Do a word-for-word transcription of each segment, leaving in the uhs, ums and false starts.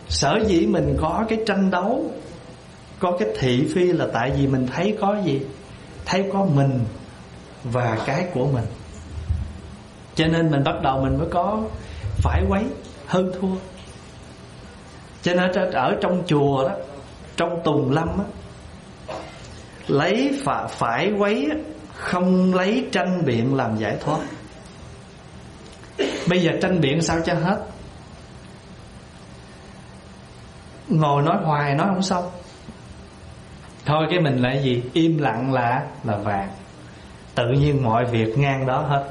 Sở dĩ mình có cái tranh đấu, có cái thị phi là tại vì mình thấy có gì? Thấy có mình và cái của mình. Cho nên mình bắt đầu mình mới có phải quấy, hơn thua. Cho nên ở trong chùa đó, trong tùng lâm á, lấy phải, phải quấy, không lấy tranh biện làm giải thoát. Bây giờ tranh biện sao cho hết? Ngồi nói hoài nói không xong. Thôi cái mình là gì? Im lặng là là vàng. Tự nhiên mọi việc ngang đó hết.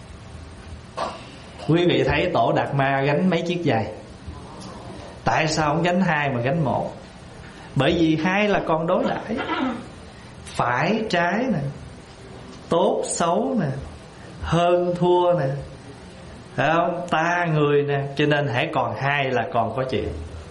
Quý vị thấy Tổ Đạt Ma gánh mấy chiếc giày. Tại sao không gánh hai mà gánh một? Bởi vì hai là con đối đãi, phải trái nè, tốt xấu nè, hơn thua nè, phải không? Ta người nè. Cho nên hãy còn hai là còn có chuyện.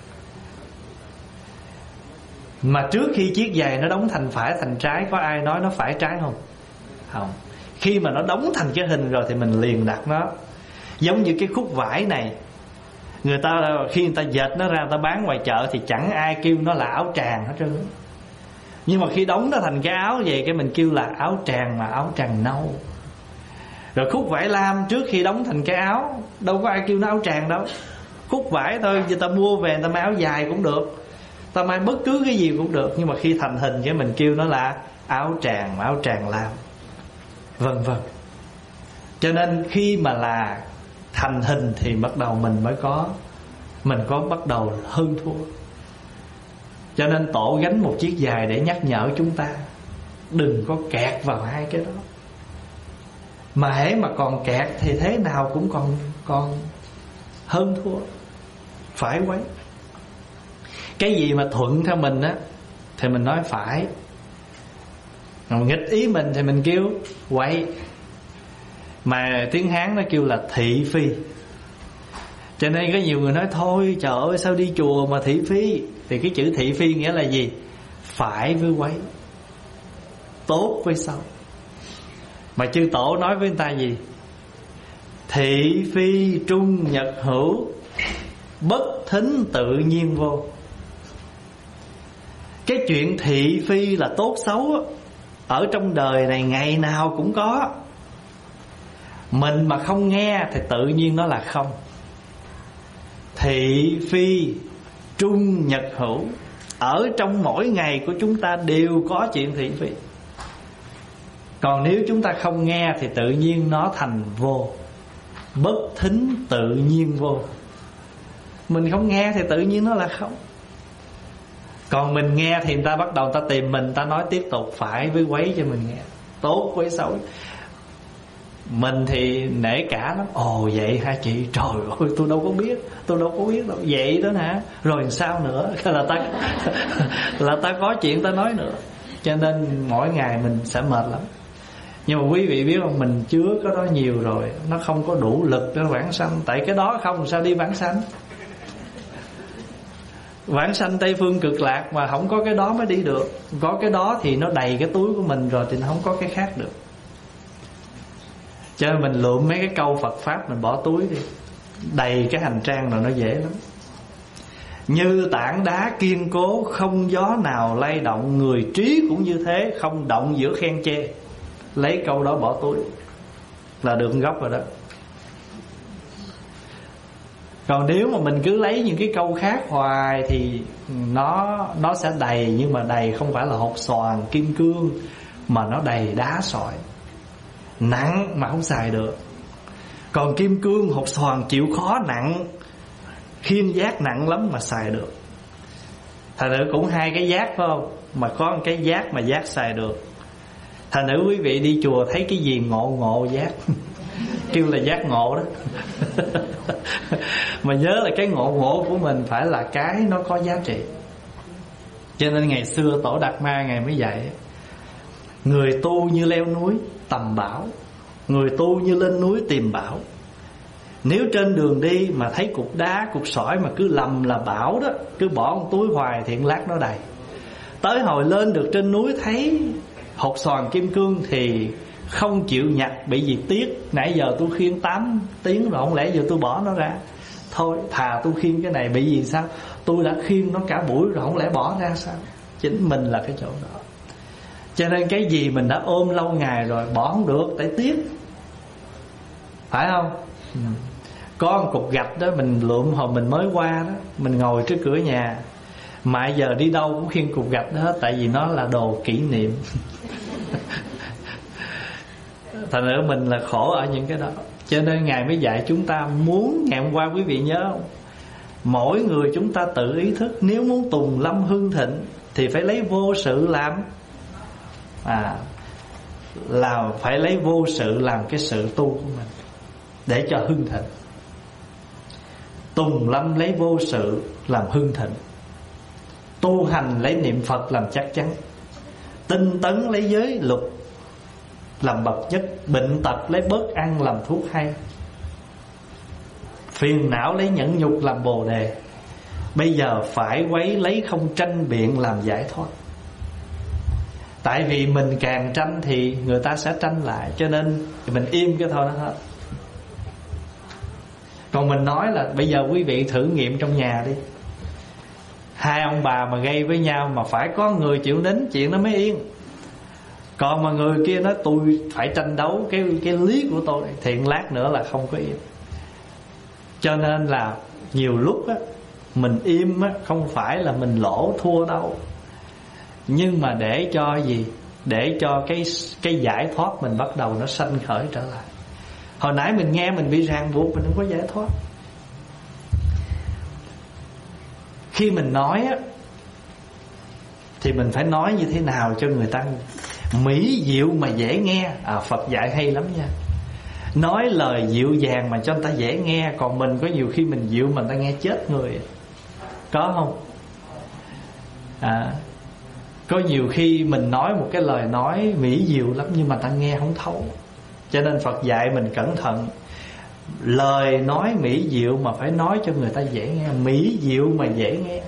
Mà trước khi chiếc giày nó đóng thành phải thành trái, có ai nói nó phải trái không? Không. Khi mà nó đóng thành cái hình rồi thì mình liền đặt nó. Giống như cái khúc vải này, người ta khi người ta dệt nó ra, người ta bán ngoài chợ thì chẳng ai kêu nó là áo tràng hết trơn. Nhưng mà khi đóng nó thành cái áo vậy, cái mình kêu là áo tràng, mà áo tràng nâu. Rồi khúc vải lam trước khi đóng thành cái áo, đâu có ai kêu nó áo tràng đâu. Khúc vải thôi, người ta mua về người ta may áo dài cũng được, ta may bất cứ cái gì cũng được. Nhưng mà khi thành hình cái mình kêu nó là áo tràng, áo tràng lam, vân vân. Cho nên khi mà là thành hình thì bắt đầu mình mới có, mình có bắt đầu hơn thua. Cho nên Tổ gánh một chiếc giày để nhắc nhở chúng ta đừng có kẹt vào hai cái đó. Mà hễ mà còn kẹt thì thế nào cũng còn còn hơn thua, phải quấy. Cái gì mà thuận theo mình á thì mình nói phải, mà nghịch ý mình thì mình kêu quấy. Mà tiếng Hán nó kêu là thị phi. Cho nên có nhiều người nói thôi trời ơi sao đi chùa mà thị phi. Thì cái chữ thị phi nghĩa là gì? Phải với quấy, tốt với xấu. Mà chư Tổ nói với người ta gì? Thị phi trung nhật hữu, bất thính tự nhiên vô. Cái chuyện thị phi là tốt xấu ở trong đời này ngày nào cũng có. Mình mà không nghe thì tự nhiên nó là không. Thị phi trung nhật hữu, ở trong mỗi ngày của chúng ta đều có chuyện thị phi. Còn nếu chúng ta không nghe thì tự nhiên nó thành vô. Bất thính tự nhiên vô. Mình không nghe thì tự nhiên nó là không. Còn mình nghe thì người ta bắt đầu người ta tìm mình, ta nói tiếp tục phải với quấy cho mình nghe, tốt với xấu. Mình thì nể cả lắm. Ồ vậy hả chị? Trời ơi tôi đâu có biết, tôi đâu có biết đâu. Vậy đó hả? Rồi sao nữa? Là ta là ta có chuyện ta nói nữa. Cho nên mỗi ngày mình sẽ mệt lắm. Nhưng mà quý vị biết không, mình chứa có đó nhiều rồi, nó không có đủ lực để vãng sanh. Tại cái đó không sao đi vãng sanh. Vãng sanh Tây Phương Cực Lạc mà không có cái đó mới đi được. Có cái đó thì nó đầy cái túi của mình rồi thì nó không có cái khác được. Cho nên mình lượm mấy cái câu Phật Pháp mình bỏ túi đi, đầy cái hành trang rồi nó dễ lắm. Như tảng đá kiên cố, không gió nào lay động, người trí cũng như thế, không động giữa khen chê. Lấy câu đó bỏ túi là được gốc rồi đó. Còn nếu mà mình cứ lấy những cái câu khác hoài thì nó nó sẽ đầy, nhưng mà đầy không phải là hột xoàn kim cương, mà nó đầy đá sỏi, nặng mà không xài được. Còn kim cương hột xoàn chịu khó nặng, khiên giác nặng lắm mà xài được. Thành nữ cũng hai cái giác phải không? Mà có một cái giác mà giác xài được. Thành nữ quý vị đi chùa thấy cái gì ngộ ngộ giác kêu là giác ngộ đó. Mà nhớ là cái ngộ ngộ của mình phải là cái nó có giá trị. Cho nên ngày xưa Tổ Đạt Ma Ngài mới dạy: người tu như leo núi tầm bảo, người tu như lên núi tìm bảo. Nếu trên đường đi mà thấy cục đá, cục sỏi mà cứ lầm là bảo đó, cứ bỏ một túi hoài thì lát nó đầy. Tới hồi lên được trên núi thấy hột xoàn kim cương thì không chịu nhặt, bị gì tiếc. Nãy giờ tôi khiêng tám tiếng rồi, không lẽ giờ tôi bỏ nó ra. thôi thà tôi khiêng cái này, bị gì sao? Tôi đã khiêng nó cả buổi rồi, không lẽ bỏ ra sao? Chính mình là cái chỗ đó. Cho nên cái gì mình đã ôm lâu ngày rồi bỏ không được, tại tiếc, phải không? Ừ. Có một cục gạch đó mình lượm hồi mình mới qua đó, mình ngồi trước cửa nhà, mà giờ đi đâu cũng khiêng cục gạch đó, tại vì nó là đồ kỷ niệm. Thành ra mình là khổ ở những cái đó. Cho nên Ngài mới dạy chúng ta, muốn, ngày hôm qua quý vị nhớ không? Mỗi người chúng ta tự ý thức, nếu muốn tùng lâm hưng thịnh thì phải lấy vô sự làm. À, là phải lấy vô sự làm cái sự tu của mình để cho hưng thịnh. Tùng lâm lấy vô sự làm hưng thịnh, tu hành lấy niệm Phật làm chắc chắn, tinh tấn lấy giới luật làm bậc nhất, bệnh tật lấy bớt ăn làm thuốc hay, phiền não lấy nhẫn nhục làm bồ đề. Bây giờ phải quấy lấy không tranh biện làm giải thoát. Tại vì mình càng tranh thì người ta sẽ tranh lại, cho nên mình im cái thôi nó hết. Còn mình nói là bây giờ quý vị thử nghiệm trong nhà đi, hai ông bà mà gây với nhau mà phải có người chịu nín, chuyện nó mới yên. Còn mà người kia nói tôi phải tranh đấu cái cái lý của tôi, thì lát nữa là không có yên. Cho nên là nhiều lúc á, mình im á, không phải là mình lỗ thua đâu, nhưng mà để cho gì? Để cho cái cái giải thoát mình bắt đầu nó sanh khởi trở lại. Hồi nãy mình nghe mình bị ràng buộc, mình không có giải thoát. Khi mình nói á, thì mình phải nói như thế nào cho người ta mỹ diệu mà dễ nghe. À, Phật dạy hay lắm nha. Nói lời dịu dàng mà cho người ta dễ nghe. Còn mình có nhiều khi mình dịu mà người ta nghe chết người. Có không? À, có nhiều khi mình nói một cái lời nói mỹ diệu lắm, nhưng mà ta nghe không thấu. Cho nên Phật dạy mình cẩn thận. Lời nói mỹ diệu mà phải nói cho người ta dễ nghe, mỹ diệu mà dễ nghe,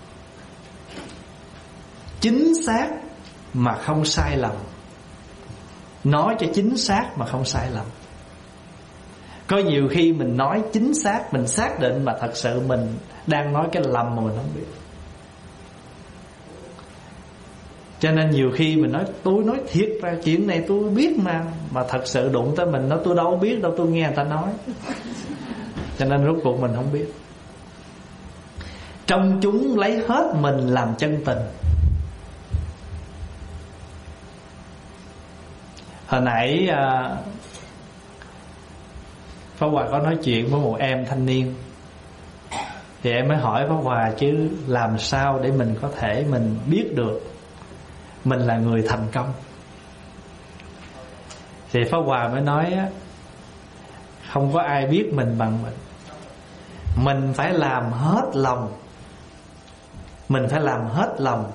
chính xác mà không sai lầm. Nói cho chính xác mà không sai lầm. Có nhiều khi mình nói chính xác, mình xác định mà thật sự mình đang nói cái lầm mà mình không biết. Cho nên nhiều khi mình nói tôi nói thiệt ra chuyện này tôi biết mà, mà thật sự đụng tới mình, nói tôi đâu biết đâu, tôi nghe người ta nói. Cho nên rốt cuộc mình không biết. Trong chúng lấy hết mình làm chân tình. Hồi nãy à, Pháp Hòa có nói chuyện với một em thanh niên, thì em mới hỏi Pháp Hòa chứ làm sao để mình có thể mình biết được mình là người thành công. Thì Pháp Hòa mới nói không có ai biết mình bằng mình. Mình phải làm hết lòng, mình phải làm hết lòng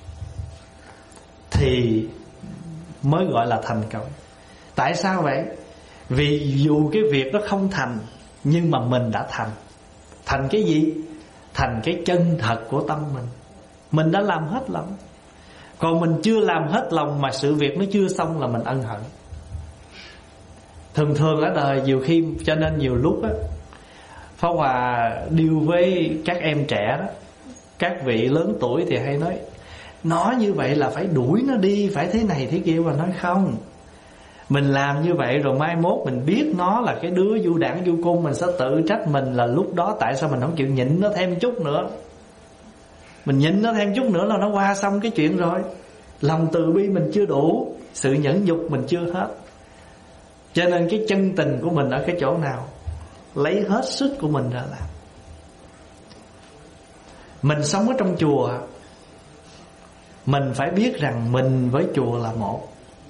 thì mới gọi là thành công. Tại sao vậy? Vì dù cái việc đó không thành, nhưng mà mình đã thành. Thành cái gì? Thành cái chân thật của tâm mình. Mình đã làm hết lòng. Còn mình chưa làm hết lòng mà sự việc nó chưa xong là mình ân hận. Thường thường ở đời nhiều khi, cho nên nhiều lúc á, Pháp Hòa deal với các em trẻ đó, các vị lớn tuổi thì hay nói nói như vậy là phải đuổi nó đi, phải thế này thế kia. Mà nói không, mình làm như vậy rồi mai mốt mình biết nó là cái đứa du đảng du cung, mình sẽ tự trách mình là lúc đó tại sao mình không chịu nhịn nó thêm chút nữa. Mình nhịn nó thêm chút nữa là nó qua xong cái chuyện rồi. Lòng từ bi mình chưa đủ, sự nhẫn nhục mình chưa hết. Cho nên cái chân tình của mình ở cái chỗ nào? Lấy hết sức của mình ra làm. Mình sống ở trong chùa, mình phải biết rằng mình với chùa là một.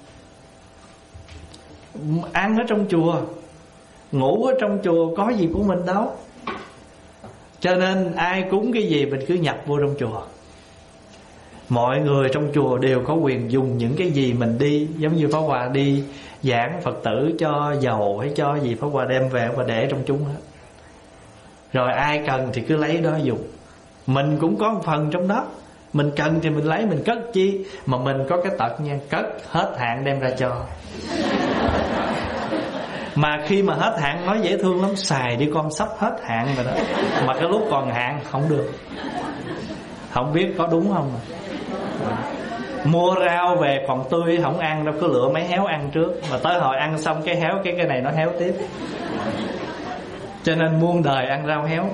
Ăn ở trong chùa, ngủ ở trong chùa, có gì của mình đâu. Cho nên ai cúng cái gì mình cứ nhập vô trong chùa. Mọi người trong chùa đều có quyền dùng những cái gì mình đi. Giống như Pháp Hòa đi giảng Phật tử cho dầu hay cho gì, Pháp Hòa đem về và để trong chúng hết. Rồi ai cần thì cứ lấy đó dùng. Mình cũng có một phần trong đó. Mình cần thì mình lấy, mình cất chi. Mà mình có cái tật nha, cất hết hạn đem ra cho. Mà khi mà hết hạn nói dễ thương lắm, xài đi con sắp hết hạn rồi đó. Mà cái lúc còn hạn không được. Không biết có đúng không. Mua rau về còn tươi không ăn đâu, cứ lựa mấy héo ăn trước. Mà tới hồi ăn xong cái héo, cái cái này nó héo tiếp. Cho nên muôn đời ăn rau héo.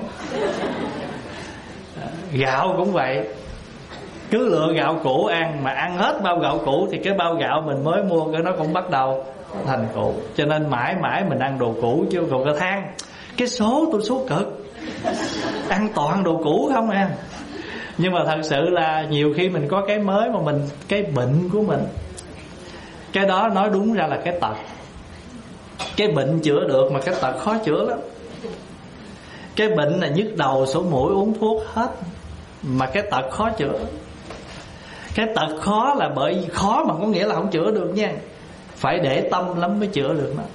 Gạo cũng vậy. Cứ lựa gạo cũ ăn, mà ăn hết bao gạo cũ thì cái bao gạo mình mới mua cái nó cũng bắt đầu thành cũ. Cho nên mãi mãi mình ăn đồ cũ chứ còn cái than cái số tôi số cực, ăn toàn đồ cũ không à. Nhưng mà thật sự là nhiều khi mình có cái mới mà mình, cái bệnh của mình, cái đó nói đúng ra là cái tật. Cái bệnh chữa được mà cái tật khó chữa lắm. Cái bệnh là nhức đầu sổ mũi uống thuốc hết, mà cái tật khó chữa. Cái tật khó là bởi khó mà có nghĩa là không chữa được nha. Phải để tâm lắm mới chữa được nó.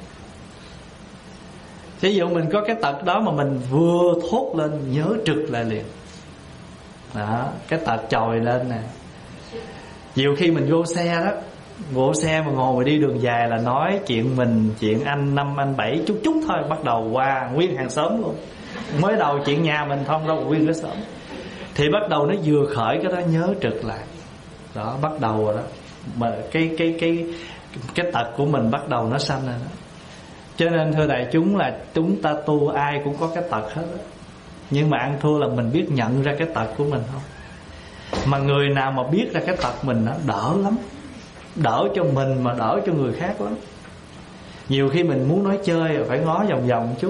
Ví dụ mình có cái tật đó mà mình vừa thốt lên nhớ trực lại liền. Đó, cái tật trồi lên nè. Nhiều khi mình vô xe đó, vô xe mà ngồi mà đi đường dài là nói chuyện mình, chuyện anh năm anh bảy chút chút thôi, bắt đầu qua nguyên hàng xóm luôn. Mới đầu chuyện nhà mình không đâu, nguyên cái xóm. Thì bắt đầu nó vừa khởi cái đó nhớ trực lại. Đó, bắt đầu rồi đó. Mà cái cái cái cái tật của mình bắt đầu nó sanh ra đó. Cho nên thưa đại chúng là chúng ta tu ai cũng có cái tật hết đó. Nhưng mà ăn thua là mình biết nhận ra cái tật của mình không. Mà người nào mà biết ra cái tật mình đó, đỡ lắm. Đỡ cho mình mà đỡ cho người khác lắm. Nhiều khi mình muốn nói chơi phải ngó vòng vòng một chút.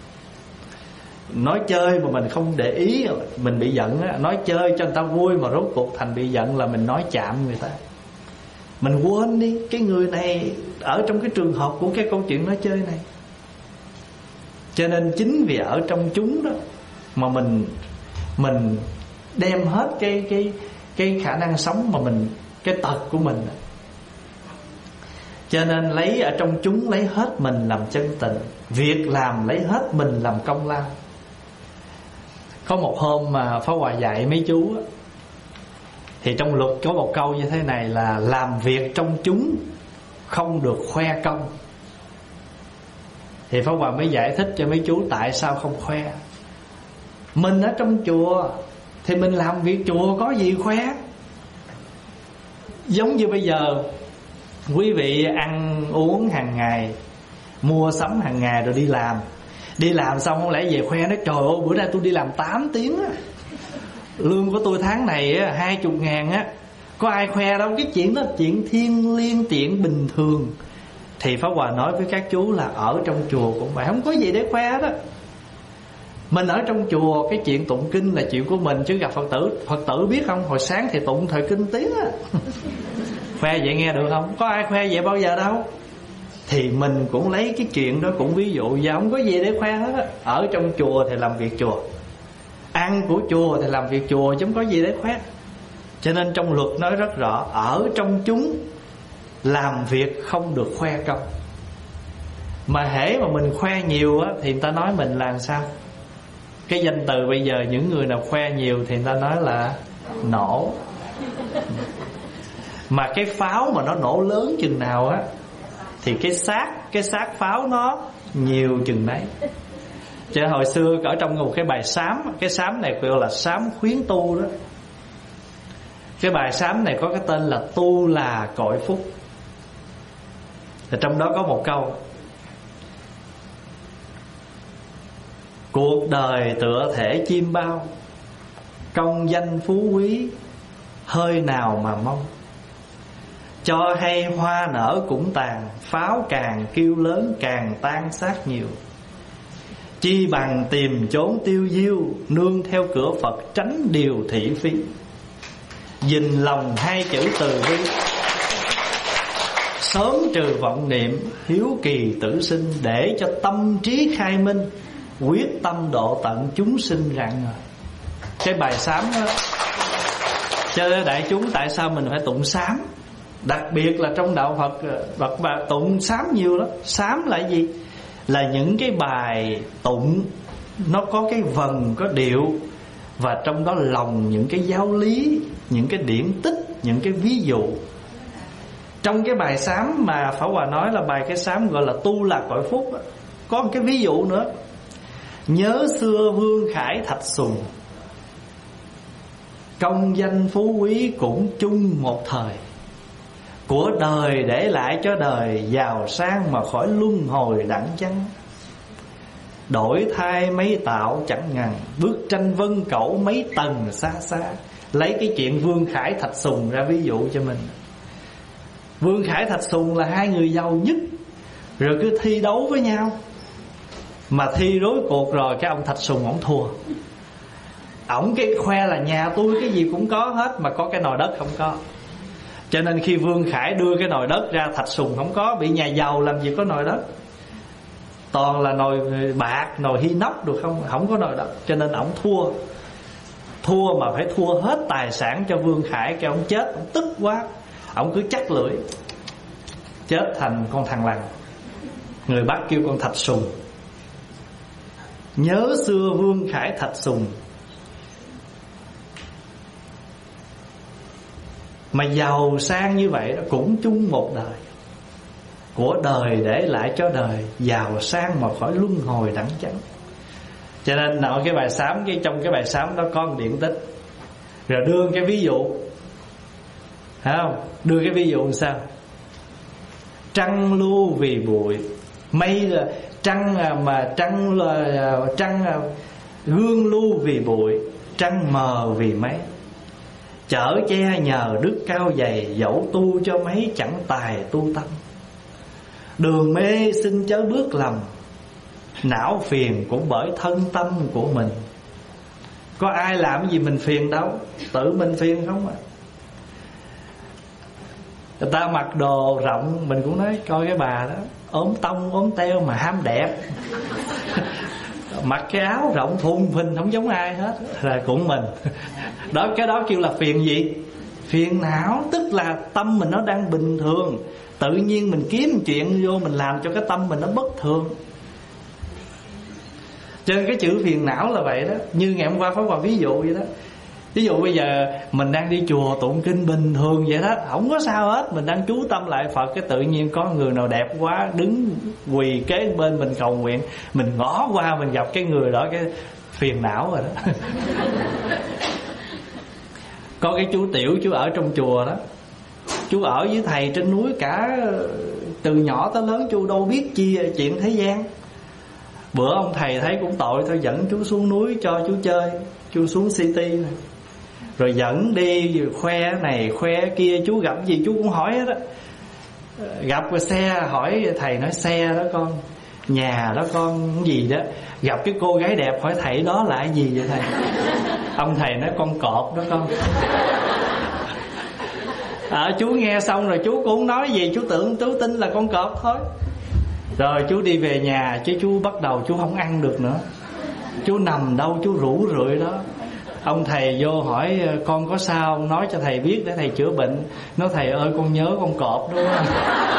Nói chơi mà mình không để ý, mình bị giận á. Nói chơi cho người ta vui mà rốt cuộc thành bị giận là mình nói chạm người ta. Mình quên đi cái người này ở trong cái trường hợp của cái câu chuyện nói chơi này. Cho nên chính vì ở trong chúng đó mà mình mình đem hết cái cái cái khả năng sống mà mình, cái tật của mình. Cho nên lấy ở trong chúng lấy hết mình làm chân tình, việc làm lấy hết mình làm công lao. Có một hôm mà Pháp Hòa dạy mấy chú á, thì trong luật có một câu như thế này là làm việc trong chúng không được khoe công. Thì Pháp Hòa mới giải thích cho mấy chú tại sao không khoe. Mình ở trong chùa thì mình làm việc chùa có gì khoe. Giống như bây giờ quý vị ăn uống hàng ngày, mua sắm hàng ngày rồi đi làm. Đi làm xong không lẽ về khoe nói trời ơi bữa nay tôi đi làm tám tiếng á, lương của tôi tháng này á hai chục ngàn á. Có ai khoe đâu. Cái chuyện đó chuyện thiêng liêng, chuyện bình thường. Thì Pháp Hòa nói với các chú là ở trong chùa cũng vậy, không có gì để khoe đó. Mình ở trong chùa cái chuyện tụng kinh là chuyện của mình, chứ gặp Phật tử, Phật tử biết không, hồi sáng thì tụng thời kinh tiếng á. Khoe vậy nghe được không? Có ai khoe vậy bao giờ đâu. Thì mình cũng lấy cái chuyện đó cũng ví dụ, và không có gì để khoe hết á. Ở trong chùa thì làm việc chùa, ăn của chùa thì làm việc chùa, chứ không có gì để khoe. Cho nên trong luật nói rất rõ, ở trong chúng làm việc không được khoe công. Mà hễ mà mình khoe nhiều á thì người ta nói mình là sao? Cái danh từ bây giờ những người nào khoe nhiều thì người ta nói là nổ. Mà cái pháo mà nó nổ lớn chừng nào á thì cái xác cái xác pháo nó nhiều chừng đấy. Cho hồi xưa ở trong một cái bài sám, cái sám này gọi là sám khuyến tu đó. Cái bài sám này có cái tên là tu là cội phúc. Thì trong đó có một câu: cuộc đời tựa thể chim bao, công danh phú quý hơi nào mà mong. Cho hay hoa nở cũng tàn, pháo càng kêu lớn càng tan xác nhiều. Chi bằng tìm chốn tiêu diêu, nương theo cửa Phật tránh điều thị phi. Gìn lòng hai chữ từ bi, sớm trừ vọng niệm, hiếu kỳ tử sinh. Để cho tâm trí khai minh, quyết tâm độ tận chúng sinh rạng ngời. Cái bài sám đó. Cho nên đại chúng tại sao mình phải tụng sám? Đặc biệt là trong đạo Phật, Phật bà tụng sám nhiều lắm. Sám là gì? Là những cái bài tụng nó có cái vần, có điệu, và trong đó lòng những cái giáo lý, những cái điển tích, những cái ví dụ. Trong cái bài sám mà Pháp Hòa nói là bài cái sám gọi là tu là cõi phúc, có một cái ví dụ nữa. Nhớ xưa Vương Khải Thạch Sùng, công danh phú quý cũng chung một thời. Của đời để lại cho đời, giàu sang mà khỏi luân hồi đẳng chăng. Đổi thay mấy tạo chẳng ngần, bước tranh vân cẩu mấy tầng xa xa. Lấy cái chuyện Vương Khải Thạch Sùng ra ví dụ cho mình. Vương Khải Thạch Sùng là hai người giàu nhất, rồi cứ thi đấu với nhau. Mà thi rối cuộc rồi cái ông Thạch Sùng ổng thua. Ổng cái khoe là nhà tôi cái gì cũng có hết, mà có cái nồi đất không có. Cho nên khi Vương Khải đưa cái nồi đất ra, Thạch Sùng không có. Bị nhà giàu làm gì có nồi đất, toàn là nồi bạc, nồi inox được không, không có nồi đất. Cho nên ổng thua. Thua mà phải thua hết tài sản cho Vương Khải. Cái ổng chết, ổng tức quá, ổng cứ chắc lưỡi, chết thành con thằn lằn. Người Bắc kêu con Thạch Sùng. Nhớ xưa Vương Khải Thạch Sùng, mà giàu sang như vậy đó, cũng chung một đời. Của đời để lại cho đời, giàu sang mà khỏi luân hồi đẳng chánh. Cho nên nội cái bài sám, cái trong cái bài sám đó có một điển tích, rồi đưa cái ví dụ, thấy không? Đưa cái ví dụ làm sao? Trăng lưu vì bụi, mây là trăng mà trăng là trăng gương lưu vì bụi, trăng mờ vì mây. Chở che nhờ đức cao dày, dẫu tu cho mấy chẳng tài tu tâm. Đường mê xin chớ bước lầm, não phiền cũng bởi thân tâm của mình. Có ai làm gì mình phiền đâu, tự mình phiền không à. Người ta mặc đồ rộng, mình cũng nói coi cái bà đó ốm tông ốm teo mà ham đẹp. Mặc cái áo rộng thun phình không giống ai hết, là cũng mình. Đó, cái đó kêu là phiền gì? Phiền não. Tức là tâm mình nó đang bình thường, tự nhiên mình kiếm chuyện vô mình làm cho cái tâm mình nó bất thường. Cho nên cái chữ phiền não là vậy đó. Như ngày hôm qua Pháp Hòa ví dụ vậy đó. Ví dụ bây giờ mình đang đi chùa tụng kinh bình thường vậy đó, không có sao hết, mình đang chú tâm lại Phật, cái tự nhiên có người nào đẹp quá đứng quỳ kế bên mình cầu nguyện, mình ngó qua mình gặp cái người đó, cái phiền não rồi đó. Có cái chú Tiểu, chú ở trong chùa đó, chú ở với thầy trên núi cả từ nhỏ tới lớn, chú đâu biết chi chuyện thế gian. Bữa ông thầy thấy cũng tội thôi, dẫn chú xuống núi cho chú chơi. Chú xuống City này, rồi dẫn đi khoe này khoe kia. Chú gặp gì chú cũng hỏi hết đó. Gặp cái xe hỏi thầy, nói xe đó con, nhà đó con, cái gì đó. Gặp cái cô gái đẹp hỏi thầy đó là cái gì vậy thầy? Ông thầy nói con cọp đó con. À, chú nghe xong rồi chú cũng không nói gì, chú tưởng chú tin là con cọp thôi. Rồi chú đi về nhà chứ chú bắt đầu chú không ăn được nữa. Chú nằm đâu chú rủ rượi đó. Ông thầy vô hỏi con có sao, nói cho thầy biết để thầy chữa bệnh. Nói thầy ơi con nhớ con cọp đúng không?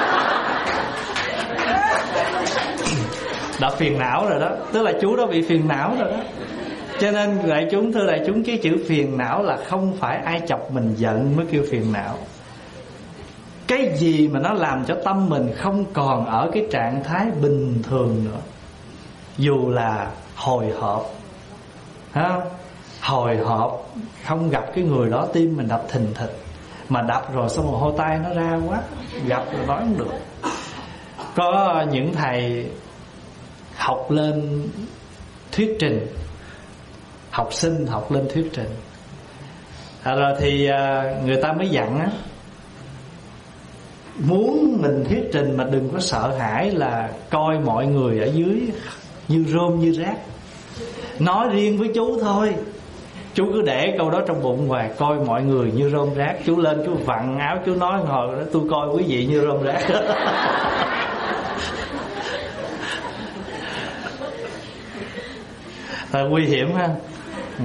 Đã phiền não rồi đó. Tức là chú đó bị phiền não rồi đó. Cho nên đại chúng, thưa đại chúng, cái chữ phiền não là không phải ai chọc mình giận mới kêu phiền não. Cái gì mà nó làm cho tâm mình không còn ở cái trạng thái bình thường nữa, dù là hồi hộp, ha, hồi hộp không gặp cái người đó tim mình đập thình thịch, mà đập rồi xong rồi hôi tay nó ra quá, gặp rồi nói không được. Có những thầy học lên thuyết trình, học sinh học lên thuyết trình, à, rồi thì người ta mới dặn á, muốn mình thuyết trình mà đừng có sợ hãi là coi mọi người ở dưới như rơm như rác. Nói riêng với chú thôi, chú cứ để câu đó trong bụng hoài, coi mọi người như rơm rác. Chú lên chú vặn áo chú nói ngồi đó, tôi coi quý vị như rơm rác. Là nguy hiểm ha. Ừ.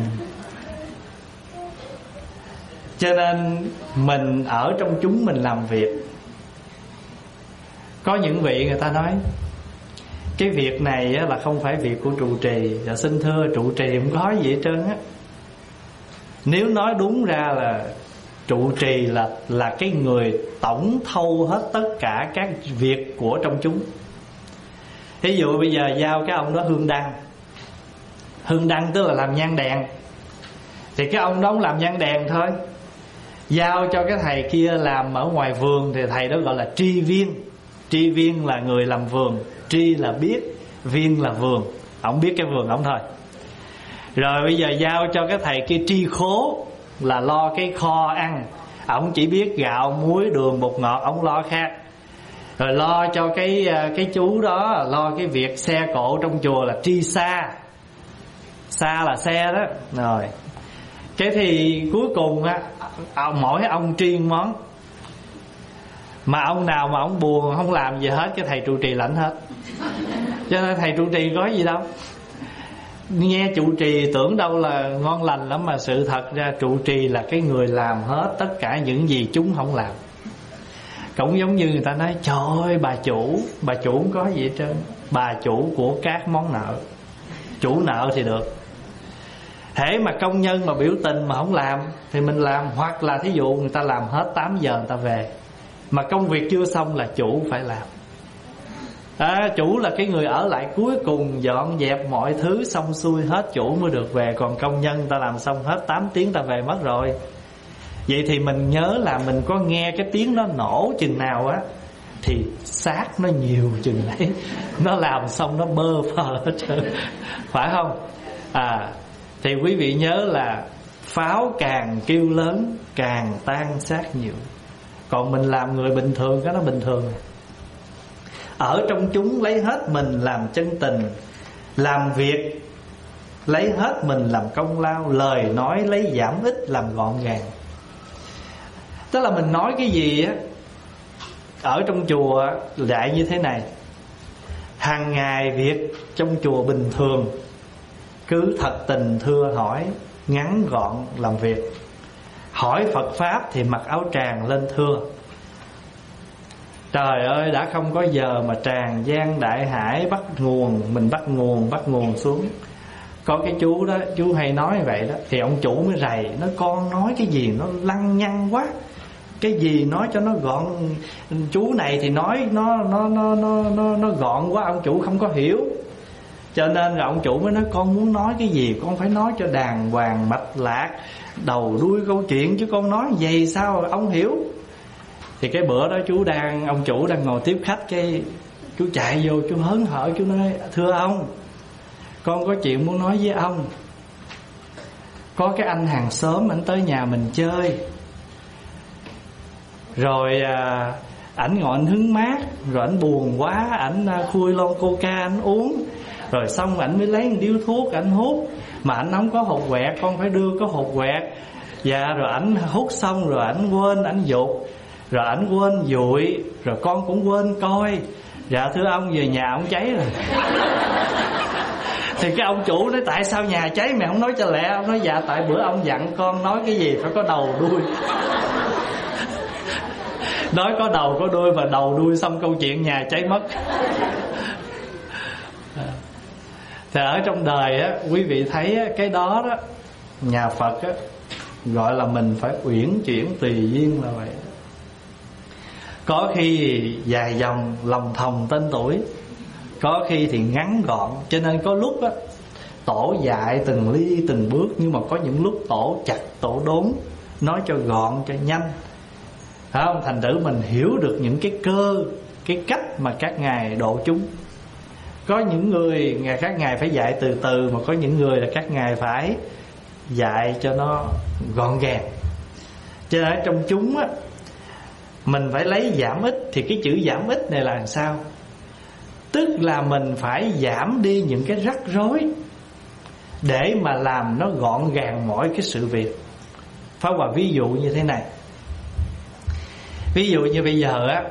Cho nên mình ở trong chúng mình làm việc. Có những vị người ta nói cái việc này là không phải việc của trụ trì. Dạ xin thưa, trụ trì không có gì hết trơn á. Nếu nói đúng ra là Trụ trì là là cái người tổng thâu hết tất cả các việc của trong chúng. Ví dụ bây giờ giao cái ông đó hương đăng. Hương đăng tức là làm nhang đèn, thì cái ông đó ông làm nhang đèn thôi. Giao cho cái thầy kia làm ở ngoài vườn thì thầy đó gọi là tri viên. Tri viên là người làm vườn, tri là biết, viên là vườn. Ông biết cái vườn ông thôi. Rồi bây giờ giao cho cái thầy kia tri khố, là lo cái kho ăn. Ông chỉ biết gạo, muối, đường, bột ngọt, ông lo khác. Rồi lo cho cái cái chú đó, lo cái việc xe cộ trong chùa là tri xa. Xa là xe đó. Rồi cái thì cuối cùng á, mỗi ông tri món. Mà ông nào mà ông buồn không làm gì hết, cái thầy trụ trì lãnh hết. Cho nên thầy trụ trì có gì đâu. Nghe trụ trì tưởng đâu là ngon lành lắm, mà sự thật ra trụ trì là cái người làm hết tất cả những gì chúng không làm. Cũng giống như người ta nói, trời ơi bà chủ, bà chủ không có gì hết trơn. Bà chủ của các món nợ. Chủ nợ thì được. Hễ mà công nhân mà biểu tình mà không làm thì mình làm. Hoặc là thí dụ người ta làm hết tám giờ người ta về, mà công việc chưa xong là chủ phải làm. À, chủ là cái người ở lại cuối cùng, dọn dẹp mọi thứ xong xuôi hết, chủ mới được về. Còn công nhân ta làm xong hết tám tiếng ta về mất rồi. Vậy thì mình nhớ là mình có nghe cái tiếng nó nổ chừng nào á, thì xác nó nhiều chừng đấy. Nó làm xong nó bơ phờ hết trơn, phải không? À, thì quý vị nhớ là pháo càng kêu lớn càng tan xác nhiều. Còn mình làm người bình thường, cái nó bình thường. Ở trong chúng lấy hết mình làm chân tình, làm việc lấy hết mình làm công lao, lời nói lấy giảm ít làm gọn gàng. Tức là mình nói cái gì á, ở trong chùa dạy như thế này: hàng ngày việc trong chùa bình thường, cứ thật tình thưa hỏi, ngắn gọn làm việc. Hỏi Phật Pháp thì mặc áo tràng lên thưa. Trời ơi, đã không có giờ mà tràn gian đại hải bắt nguồn, mình bắt nguồn, bắt nguồn xuống. Có cái chú đó, chú hay nói vậy đó. Thì ông chủ mới rầy, nói con nói cái gì nó lăng nhăng quá, cái gì nói cho nó gọn. Chú này thì nói nó nó nó nó nó, nó gọn quá, ông chủ không có hiểu. Cho nên là ông chủ mới nói, con muốn nói cái gì con phải nói cho đàng hoàng mạch lạc, đầu đuôi câu chuyện, chứ con nói vậy sao ông hiểu. Thì cái bữa đó chú đang ông chủ đang ngồi tiếp khách, cái chú chạy vô, chú hớn hở, chú nói: thưa ông, con có chuyện muốn nói với ông. Có cái anh hàng xóm ảnh tới nhà mình chơi, rồi à, ảnh ngồi ảnh hứng mát, rồi ảnh buồn quá, ảnh khui lon coca ảnh uống, rồi xong ảnh mới lấy một điếu thuốc ảnh hút, mà ảnh không có hột quẹt, con phải đưa có hột quẹt. Dạ, rồi ảnh hút xong rồi ảnh quên, ảnh dục, rồi ảnh quên dụi, rồi con cũng quên coi. Dạ thưa ông, về nhà ông cháy rồi. Thì cái ông chủ nói: tại sao nhà cháy mày không nói cho lẹ? Ông nói: dạ tại bữa ông dặn con nói cái gì phải có đầu đuôi. Nói có đầu có đuôi, và đầu đuôi xong câu chuyện nhà cháy mất. Thì ở trong đời á, quý vị thấy á, cái đó đó, nhà Phật á, gọi là mình phải uyển chuyển tùy duyên là vậy. Có khi dài dòng lòng thòng tên tuổi, có khi thì ngắn gọn. Cho nên có lúc á, tổ dạy từng ly từng bước, nhưng mà có những lúc tổ chặt tổ đốn, nói cho gọn cho nhanh, phải không? Thành thử mình hiểu được những cái cơ, cái cách mà các ngài độ chúng. Có những người các ngài phải dạy từ từ, mà có những người là các ngài phải dạy cho nó gọn gàng. Cho nên trong chúng á, mình phải lấy giảm ít. Thì cái chữ giảm ít này là làm sao? Tức là mình phải giảm đi những cái rắc rối, để mà làm nó gọn gàng mọi cái sự việc. Pháp Hòa ví dụ như thế này. Ví dụ như bây giờ á,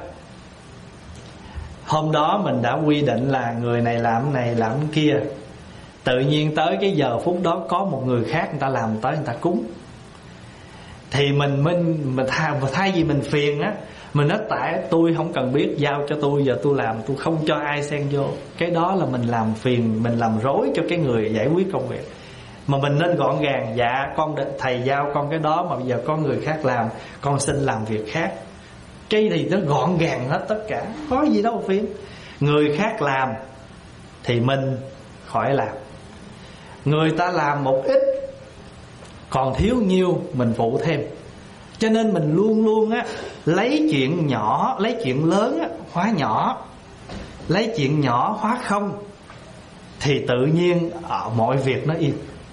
hôm đó mình đã quy định là người này làm cái này làm cái kia, tự nhiên tới cái giờ phút đó có một người khác người ta làm tới người ta cúng, thì mình mình mình thay, thay vì mình phiền á, mình nói tại tôi không cần biết, giao cho tôi, giờ tôi làm, tôi không cho ai xen vô. Cái đó là mình làm phiền, mình làm rối cho cái người giải quyết công việc. Mà mình nên gọn gàng. Dạ con thầy giao con cái đó, mà bây giờ có người khác làm, con xin làm việc khác. Cái thì nó gọn gàng hết tất cả, có gì đâu phiền. Người khác làm thì mình khỏi làm. Người ta làm một ít, còn thiếu nhiêu mình phụ thêm. Cho nên mình luôn luôn á lấy chuyện nhỏ, lấy chuyện lớn á hóa nhỏ, lấy chuyện nhỏ hóa không, thì tự nhiên ở mọi việc nó yên.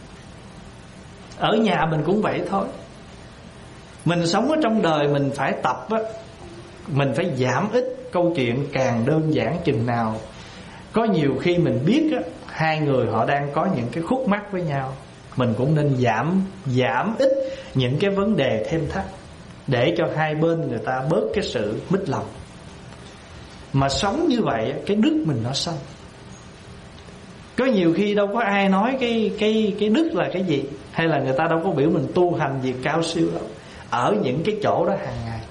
Ở nhà mình cũng vậy thôi. Mình sống ở trong đời mình phải tập á, mình phải giảm ít câu chuyện càng đơn giản chừng nào. Có nhiều khi mình biết á, hai người họ đang có những cái khúc mắc với nhau, mình cũng nên giảm giảm ít những cái vấn đề thêm thắt, để cho hai bên người ta bớt cái sự mít lòng. Mà sống như vậy cái đức mình nó xong. Có nhiều khi đâu có ai nói cái cái cái đức là cái gì, hay là người ta đâu có biểu mình tu hành gì cao siêu đâu. Ở những cái chỗ đó hàng ngày.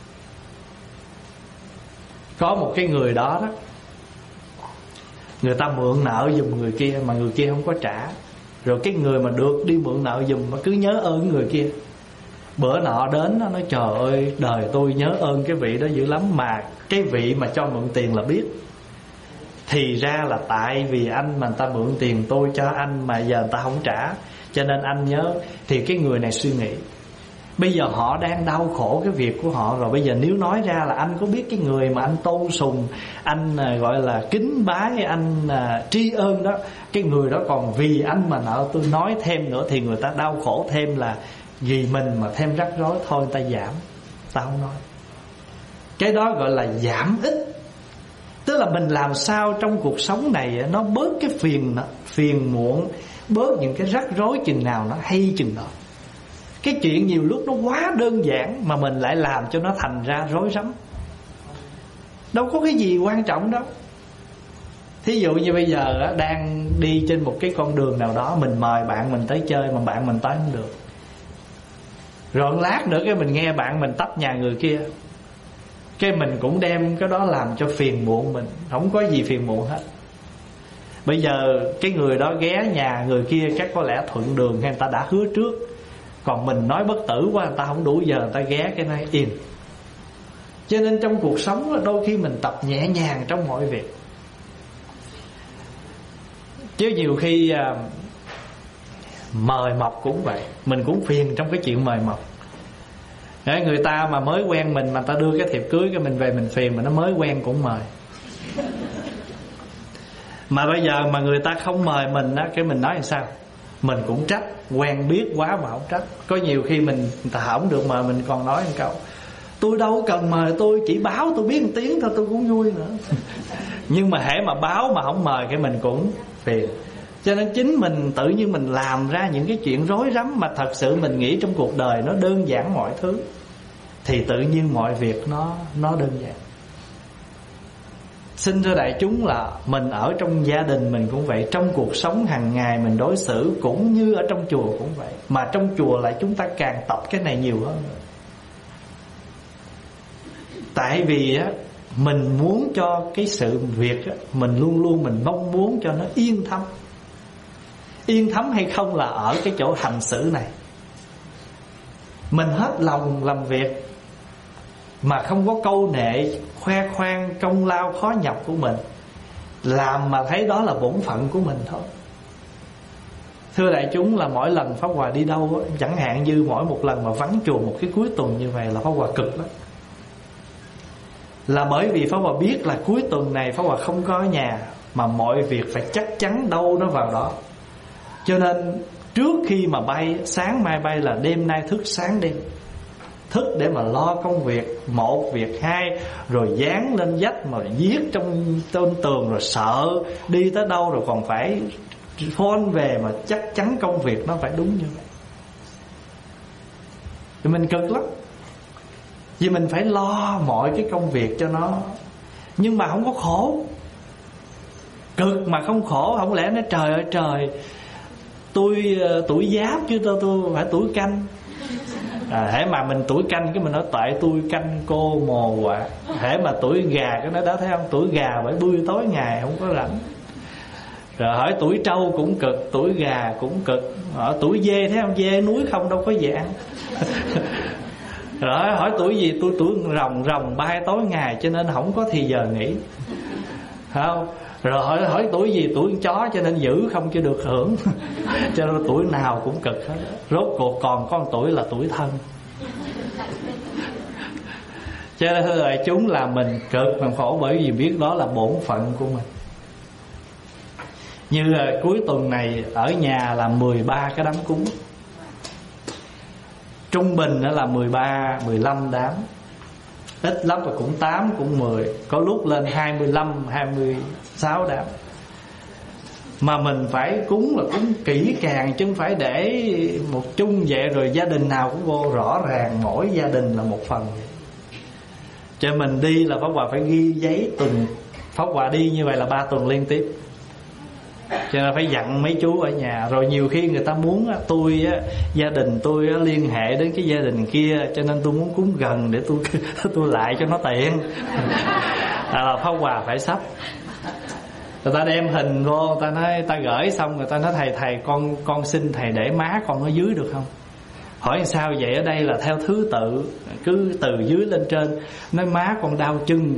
Có một cái người đó đó, người ta mượn nợ giùm người kia mà người kia không có trả. Rồi cái người mà được đi mượn nợ giùm mà cứ nhớ ơn người kia. Bữa nọ đến nó nói trời ơi, đời tôi nhớ ơn cái vị đó dữ lắm. Mà cái vị mà cho mượn tiền là biết. Thì ra là tại vì anh mà người ta mượn tiền tôi cho anh, mà giờ người ta không trả, cho nên anh nhớ. Thì cái người này suy nghĩ, bây giờ họ đang đau khổ cái việc của họ rồi. Bây giờ nếu nói ra là anh có biết cái người mà anh tôn sùng, anh gọi là kính bái, anh tri ân đó, cái người đó còn vì anh mà nợ tôi, nói thêm nữa thì người ta đau khổ thêm, là vì mình mà thêm rắc rối. Thôi ta giảm, ta không nói. Cái đó gọi là giảm ít. Tức là mình làm sao trong cuộc sống này nó bớt cái phiền phiền muộn, bớt những cái rắc rối chừng nào nó hay chừng đó. Cái chuyện nhiều lúc nó quá đơn giản mà mình lại làm cho nó thành ra rối rắm. Đâu có cái gì quan trọng đâu. Thí dụ như bây giờ đang đi trên một cái con đường nào đó, mình mời bạn mình tới chơi mà bạn mình tới không được. Rồi lát nữa cái mình nghe bạn mình tấp nhà người kia, cái mình cũng đem cái đó làm cho phiền muộn mình. Không có gì phiền muộn hết. Bây giờ cái người đó ghé nhà người kia chắc có lẽ thuận đường, hay người ta đã hứa trước. Còn mình nói bất tử quá, người ta không đủ giờ, người ta ghé cái này im. Cho nên trong cuộc sống đôi khi mình tập nhẹ nhàng trong mọi việc. Chứ nhiều khi à, mời mọc cũng vậy. Mình cũng phiền trong cái chuyện mời mọc. Đấy, người ta mà mới quen mình mà ta đưa cái thiệp cưới, cái mình về mình phiền, mà nó mới quen cũng mời. Mà bây giờ mà người ta không mời mình á, cái mình nói làm sao? Mình cũng trách, quen biết quá mà không trách. Có nhiều khi mình người ta không được mời, mình còn nói một câu: tôi đâu cần mời, tôi chỉ báo tôi biết một tiếng thôi tôi cũng vui nữa. Nhưng mà hễ mà báo mà không mời cái mình cũng phiền. Cho nên chính mình tự nhiên mình làm ra những cái chuyện rối rắm, mà thật sự mình nghĩ trong cuộc đời nó đơn giản mọi thứ, thì tự nhiên mọi việc nó nó đơn giản. Xin thưa đại chúng là mình ở trong gia đình mình cũng vậy, trong cuộc sống hàng ngày mình đối xử cũng như ở trong chùa cũng vậy. Mà trong chùa lại chúng ta càng tập cái này nhiều hơn nữa. Tại vì á, mình muốn cho cái sự việc á, mình luôn luôn mình mong muốn cho nó yên thấm. Yên thấm hay không là ở cái chỗ hành xử này. Mình hết lòng làm việc mà không có câu nệ, khoe khoang công lao khó nhọc của mình, làm mà thấy đó là bổn phận của mình thôi. Thưa đại chúng là mỗi lần Pháp Hòa đi đâu, chẳng hạn như mỗi một lần mà vắng chùa một cái cuối tuần như vậy là Pháp Hòa cực lắm. Là bởi vì Pháp Hòa biết là cuối tuần này Pháp Hòa không có ở nhà, mà mọi việc phải chắc chắn đâu nó vào đó. Cho nên trước khi mà bay, sáng mai bay là đêm nay thức sáng đêm. Thức để mà lo công việc, một việc hai, rồi dán lên vách mà viết trong tôn tường, rồi sợ đi tới đâu rồi còn phải phone về mà chắc chắn công việc nó phải đúng như vậy. Thì mình cực lắm. Vì mình phải lo mọi cái công việc cho nó. Nhưng mà không có khổ. Cực mà không khổ. Không lẽ nói trời ơi trời, tôi tuổi giáp chứ tôi, tôi phải tuổi canh. À, hễ mà mình tuổi canh cái mình nói tại tôi canh cô mồ quạ. Hễ mà tuổi gà cái nói đó thấy không, tuổi gà phải bươi tối ngày không có rảnh. Rồi hỏi tuổi trâu cũng cực, tuổi gà cũng cực. Ở tuổi dê thấy không, dê núi không đâu có gì ăn. Rồi hỏi tuổi gì, tôi tuổi rồng, rồng bay tối ngày cho nên không có thì giờ nghỉ. Không. Rồi hỏi, hỏi tuổi gì, tuổi chó cho nên giữ không cho được hưởng. Cho nên tuổi nào cũng cực hết. Rốt cuộc còn có một tuổi là tuổi thân. Cho nên thưa đại chúng là mình cực mình khổ bởi vì biết đó là bổn phận của mình. Như là cuối tuần này ở nhà là mười ba cái đám cúng. Trung bình đó là mười ba, mười lăm đám. Ít lắm là cũng tám, cũng mười. Có lúc lên hai mươi lăm, hai mươi sáu đám. Mà mình phải cúng là cúng kỹ càng, chứ không phải để một chung vậy rồi gia đình nào cũng vô. Rõ ràng mỗi gia đình là một phần. Cho mình đi là Pháp Hòa phải ghi giấy tuần. Pháp Hòa đi như vậy là ba tuần liên tiếp. Cho nên phải dặn mấy chú ở nhà. Rồi nhiều khi người ta muốn tôi gia đình tôi liên hệ đến cái gia đình kia, cho nên tôi muốn cúng gần để tôi tôi lại cho nó tiện. À, Pháp Hòa phải sắp. Người ta đem hình vô, người ta nói, ta gửi xong người ta nói thầy thầy con con xin thầy để má con ở dưới được không? Hỏi sao vậy? Ở đây là theo thứ tự, cứ từ dưới lên trên. Nói má con đau chân,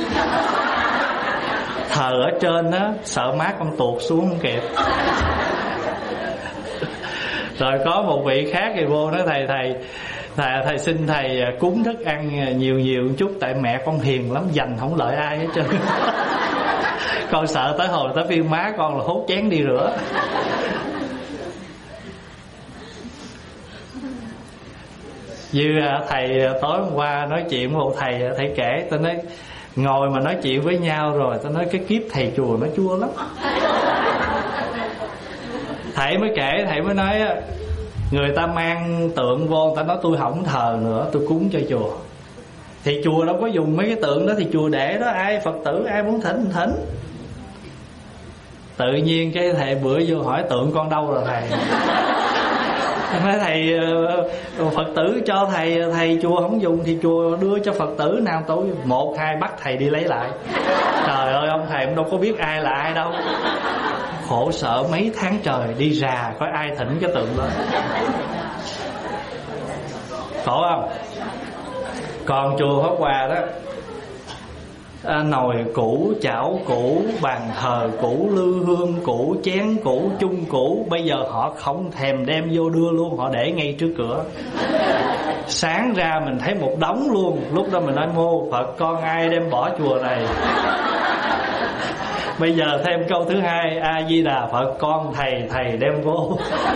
thờ ở trên đó, sợ má con tuột xuống không kịp. Rồi có một vị khác thì vô nói thầy thầy thầy thầy xin thầy cúng thức ăn nhiều nhiều một chút, tại mẹ con hiền lắm, dành không lợi ai hết trơn. Con sợ tới hồi tới phiên má con là hốt chén đi rửa. Như thầy tối hôm qua nói chuyện với một thầy, thầy kể, tôi nói ngồi mà nói chuyện với nhau rồi tôi nói cái kiếp thầy chùa nó chua lắm. Thầy mới kể, thầy mới nói người ta mang tượng vô, người ta nói tôi không thờ nữa, tôi cúng cho chùa. Thì chùa đâu có dùng mấy cái tượng đó, thì chùa để đó, ai Phật tử ai muốn thỉnh thỉnh. Tự nhiên cái thầy bữa vô hỏi tượng con đâu rồi thầy. Nói thầy Phật tử cho thầy, thầy chùa không dùng thì chùa đưa cho Phật tử nào tối một hai bắt thầy đi lấy lại. Trời ơi ông thầy cũng đâu có biết ai là ai đâu. Khổ sở mấy tháng trời đi rà coi ai thỉnh cái tượng đó. Khổ không? Còn chùa Pháp Hòa đó, à, nồi cũ, chảo cũ, bàn thờ cũ, lư hương cũ, chén cũ, chung cũ. Bây giờ họ không thèm đem vô đưa luôn, họ để ngay trước cửa. Sáng ra mình thấy một đống luôn. Lúc đó mình nói mô Phật con ai đem bỏ chùa này. Bây giờ thêm câu thứ hai, A Di Đà Phật con thầy thầy đem vô.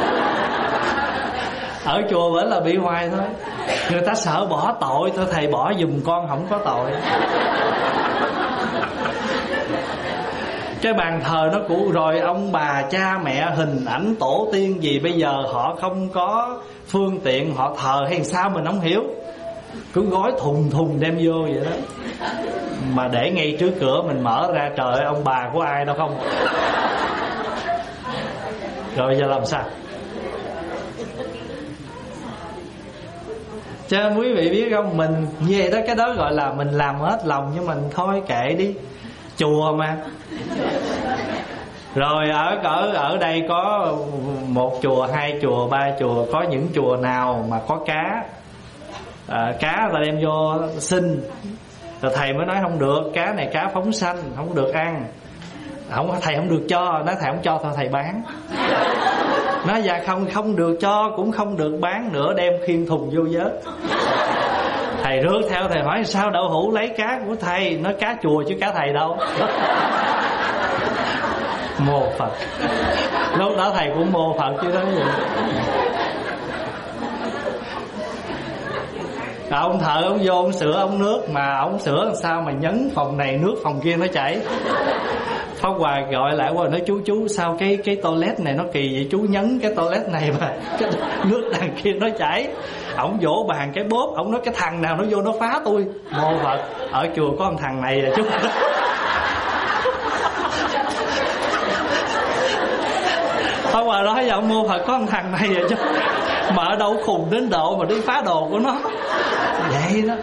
Ở chùa vẫn là bị hoài thôi. Người ta sợ bỏ tội, thôi thầy bỏ giùm con không có tội. Cái bàn thờ nó cũ rồi, ông bà cha mẹ hình ảnh tổ tiên gì bây giờ họ không có phương tiện họ thờ hay sao mình không hiểu. Cứ gói thùng thùng đem vô vậy đó. Mà để ngay trước cửa mình mở ra, trời ơi ông bà của ai đâu không. Rồi giờ làm sao? Cho nên quý vị biết không, mình như vậy đó, cái đó gọi là mình làm hết lòng, nhưng mình thôi kệ đi, chùa mà. Rồi ở ở ở đây có một chùa, hai chùa, ba chùa, có những chùa nào mà có cá, à, cá ta đem vô xin, rồi thầy mới nói không được, cá này cá phóng sanh, không được ăn. Không, thầy không được cho, nói thầy không cho thôi thầy bán. Nói dạ không, không được cho cũng không được bán nữa, đem khiêng thùng vô vớt. Thầy rước theo, thầy hỏi sao đậu hũ lấy cá của thầy, nói cá chùa chứ cá thầy đâu. Mô Phật. Lúc đó thầy cũng mô Phật chứ đó gì. À, ông thợ ông vô ông sửa ống nước, mà ông sửa làm sao mà nhấn phòng này nước phòng kia nó chảy. Pháp Hòa gọi lại qua nói chú chú sao cái cái toilet này nó kỳ vậy chú, nhấn cái toilet này mà cái nước đằng kia nó chảy. Ổng vỗ bàn cái bóp, ổng nói cái thằng nào nó vô nó phá tôi. Mô Phật, ở chùa có một thằng này là chú. Pháp Hòa nói với ông mô Phật có một thằng này vậy chứ, mà ở đâu khùng đến độ mà đi phá đồ của nó vậy đó.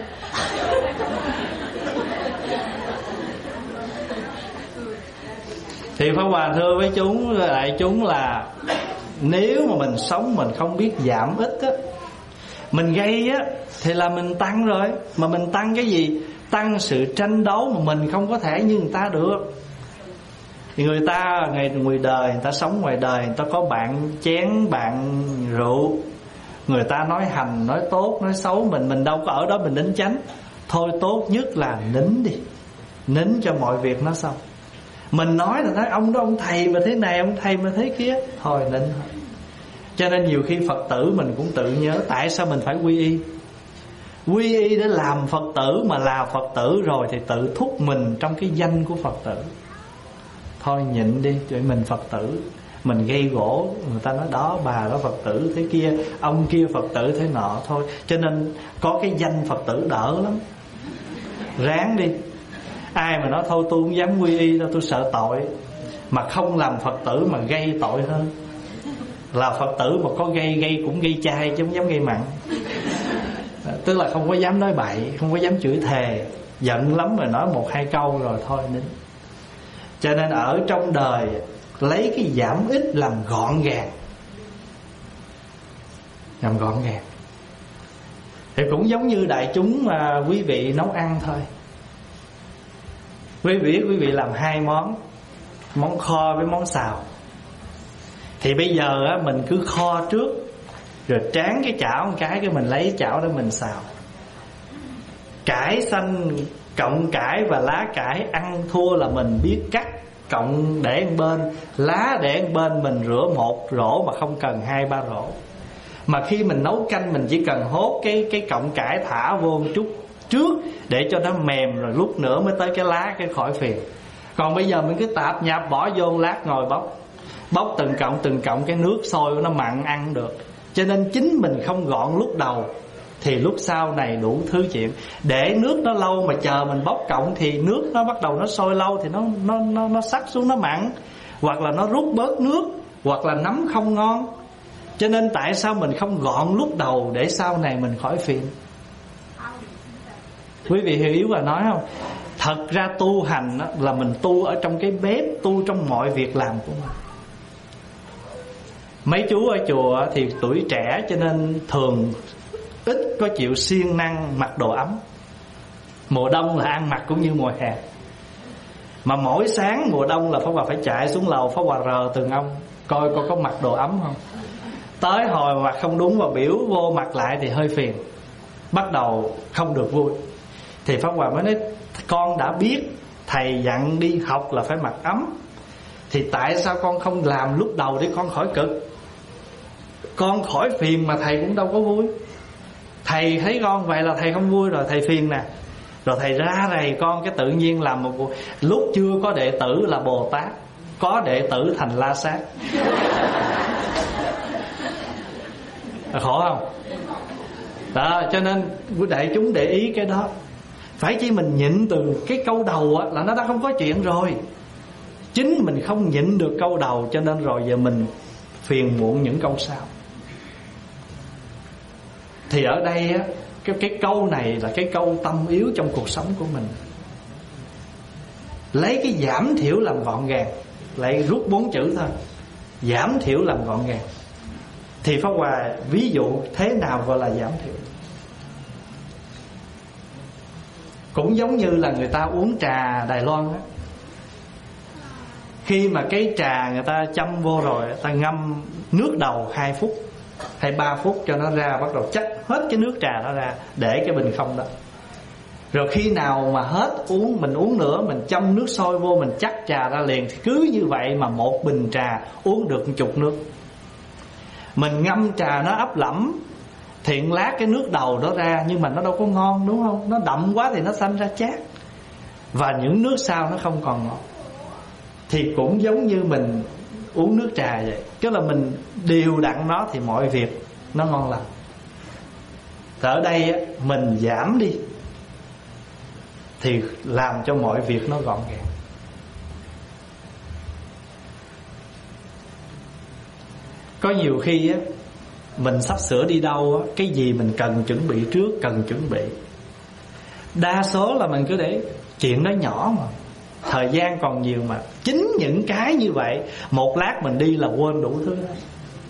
Thì Pháp Hòa thưa với chúng đại chúng là nếu mà mình sống mình không biết giảm ít á, mình gây á thì là mình tăng rồi. Mà mình tăng cái gì? Tăng sự tranh đấu mà mình không có thể như người ta được. Thì người ta ngày ngoài đời, người ta sống ngoài đời, người ta có bạn chén, bạn rượu, người ta nói hành, nói tốt, nói xấu mình, mình đâu có ở đó mình nín tránh. Thôi tốt nhất là nín đi, nín cho mọi việc nó xong. Mình nói là nói ông đó ông thầy mà thế này, ông thầy mà thế kia, thôi nín thôi. Cho nên nhiều khi Phật tử mình cũng tự nhớ tại sao mình phải quy y. Quy y để làm Phật tử, mà là Phật tử rồi thì tự thúc mình trong cái danh của Phật tử. Thôi nhịn đi, tụi mình Phật tử, mình gây gỗ, người ta nói đó bà đó Phật tử thế kia, ông kia Phật tử thế nọ. Thôi, cho nên có cái danh Phật tử đỡ lắm. Ráng đi. Ai mà nói thôi tôi không dám quy y đâu, tôi sợ tội, mà không làm Phật tử mà gây tội hơn. Là Phật tử mà có gây, gây cũng gây chay chứ không dám gây mặn. Tức là không có dám nói bậy, không có dám chửi thề, giận lắm rồi nói một hai câu rồi thôi nín. Cho nên ở trong đời lấy cái giảm ít làm gọn gàng, làm gọn gàng. Thì cũng giống như đại chúng mà quý vị nấu ăn thôi. Quý vị quý vị làm hai món, món kho với món xào. Thì bây giờ á, mình cứ kho trước, rồi tráng cái chảo một cái, cái mình lấy chảo để mình xào. Cải xanh, cộng cải và lá cải ăn thua là mình biết cắt, cộng để một bên, lá để một bên, mình rửa một rổ mà không cần hai ba rổ. Mà khi mình nấu canh mình chỉ cần hốt cái cái cọng cải thả vô một chút trước để cho nó mềm, rồi lúc nữa mới tới cái lá cái khỏi phiền. Còn bây giờ mình cứ tạp nhạp bỏ vô, lát ngồi bóc bóc từng cọng từng cọng, cái nước sôi nó mặn ăn được. Cho nên chính mình không gọn lúc đầu thì lúc sau này đủ thứ chuyện. Để nước nó lâu mà chờ mình bóc cọng thì nước nó bắt đầu nó sôi lâu thì nó nó nó nó sắc xuống, nó mặn, hoặc là nó rút bớt nước, hoặc là nấm không ngon. Cho nên tại sao mình không gọn lúc đầu để sau này mình khỏi phiền? Quý vị hiểu ý và nói không? Thật ra tu hành là mình tu ở trong cái bếp, tu trong mọi việc làm của mình. Mấy chú ở chùa thì tuổi trẻ cho nên thường ít có chịu siêng năng mặc đồ ấm. Mùa đông là ăn mặc cũng như mùa hè. Mà mỗi sáng mùa đông là Pháp Hòa phải chạy xuống lầu, Pháp Hòa rờ từng ông coi coi có mặc đồ ấm không. Tới hồi mặc không đúng và biểu vô mặc lại thì hơi phiền, bắt đầu không được vui. Thì Pháp Hòa mới nói con đã biết thầy dặn đi học là phải mặc ấm, thì tại sao con không làm lúc đầu để con khỏi cực, con khỏi phiền mà thầy cũng đâu có vui. Thầy thấy con vậy là thầy không vui rồi, thầy phiền nè. Rồi thầy ra rầy con cái tự nhiên làm một lúc chưa có đệ tử là Bồ Tát, có đệ tử thành La Sát. Khổ không? Đó, cho nên đại chúng để ý cái đó. Phải chỉ mình nhịn từ cái câu đầu á, là nó đã không có chuyện rồi. Chính mình không nhịn được câu đầu, cho nên rồi giờ mình phiền muộn những câu sau. Thì ở đây á, cái, cái câu này là cái câu tâm yếu trong cuộc sống của mình. Lấy cái giảm thiểu làm gọn gàng, lại rút bốn chữ thôi, giảm thiểu làm gọn gàng. Thì Pháp Hòa ví dụ thế nào gọi là giảm thiểu. Cũng giống như là người ta uống trà Đài Loan á, khi mà cái trà người ta châm vô rồi, người ta ngâm nước đầu hai phút hay ba phút cho nó ra, bắt đầu chắc hết cái nước trà đó ra, để cái bình không đó. Rồi khi nào mà hết uống, mình uống nữa, mình châm nước sôi vô, mình chắc trà ra liền. Thì cứ như vậy mà một bình trà uống được một chục nước. Mình ngâm trà nó ấp lẫm thì lát cái nước đầu đó ra, nhưng mà nó đâu có ngon, đúng không? Nó đậm quá thì nó sanh ra chát, và những nước sau nó không còn ngọt. Thì cũng giống như mình uống nước trà vậy, tức là mình điều đặn nó thì mọi việc nó ngon lành. Thì ở đây á, mình giảm đi thì làm cho mọi việc nó gọn gàng. Có nhiều khi á, mình sắp sửa đi đâu á, cái gì mình cần chuẩn bị trước, cần chuẩn bị. Đa số là mình cứ để chuyện nó nhỏ mà, Thời gian còn nhiều mà. Chính những cái như vậy, một lát mình đi là quên đủ thứ đó.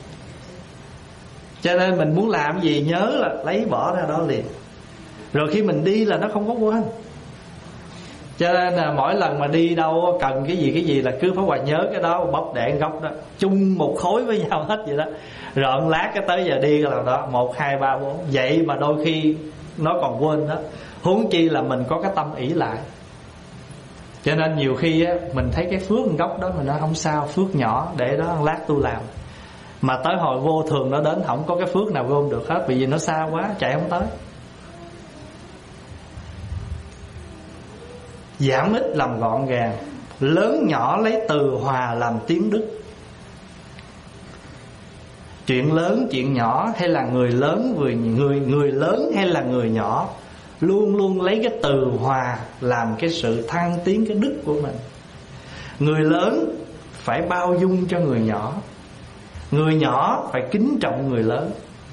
Cho nên mình muốn làm gì nhớ là lấy bỏ ra đó liền. Rồi khi mình đi là nó không có quên. Cho nên là mỗi lần mà đi đâu cần cái gì cái gì là cứ Pháp Hòa nhớ cái đó, bóp để góc đó, chung một khối với nhau hết vậy đó. Rồi lát cái tới giờ đi là đó, một, hai, ba, bốn. Vậy mà đôi khi nó còn quên đó. Huống chi là mình có cái tâm ỷ lại. Cho nên nhiều khi á, mình thấy cái phước góc đó mình nói không sao, phước nhỏ để đó lát tôi làm. Mà tới hồi vô thường nó đến không có cái phước nào gom được hết, vì nó xa quá chạy không tới. Giảm ít làm gọn gàng, lớn nhỏ lấy từ hòa làm tiếng đức. Chuyện lớn chuyện nhỏ hay là người lớn người người người lớn hay là người nhỏ, luôn luôn lấy cái từ hòa làm cái sự thăng tiến cái đức của mình. Người lớn phải bao dung cho người nhỏ, người nhỏ phải kính trọng người lớn.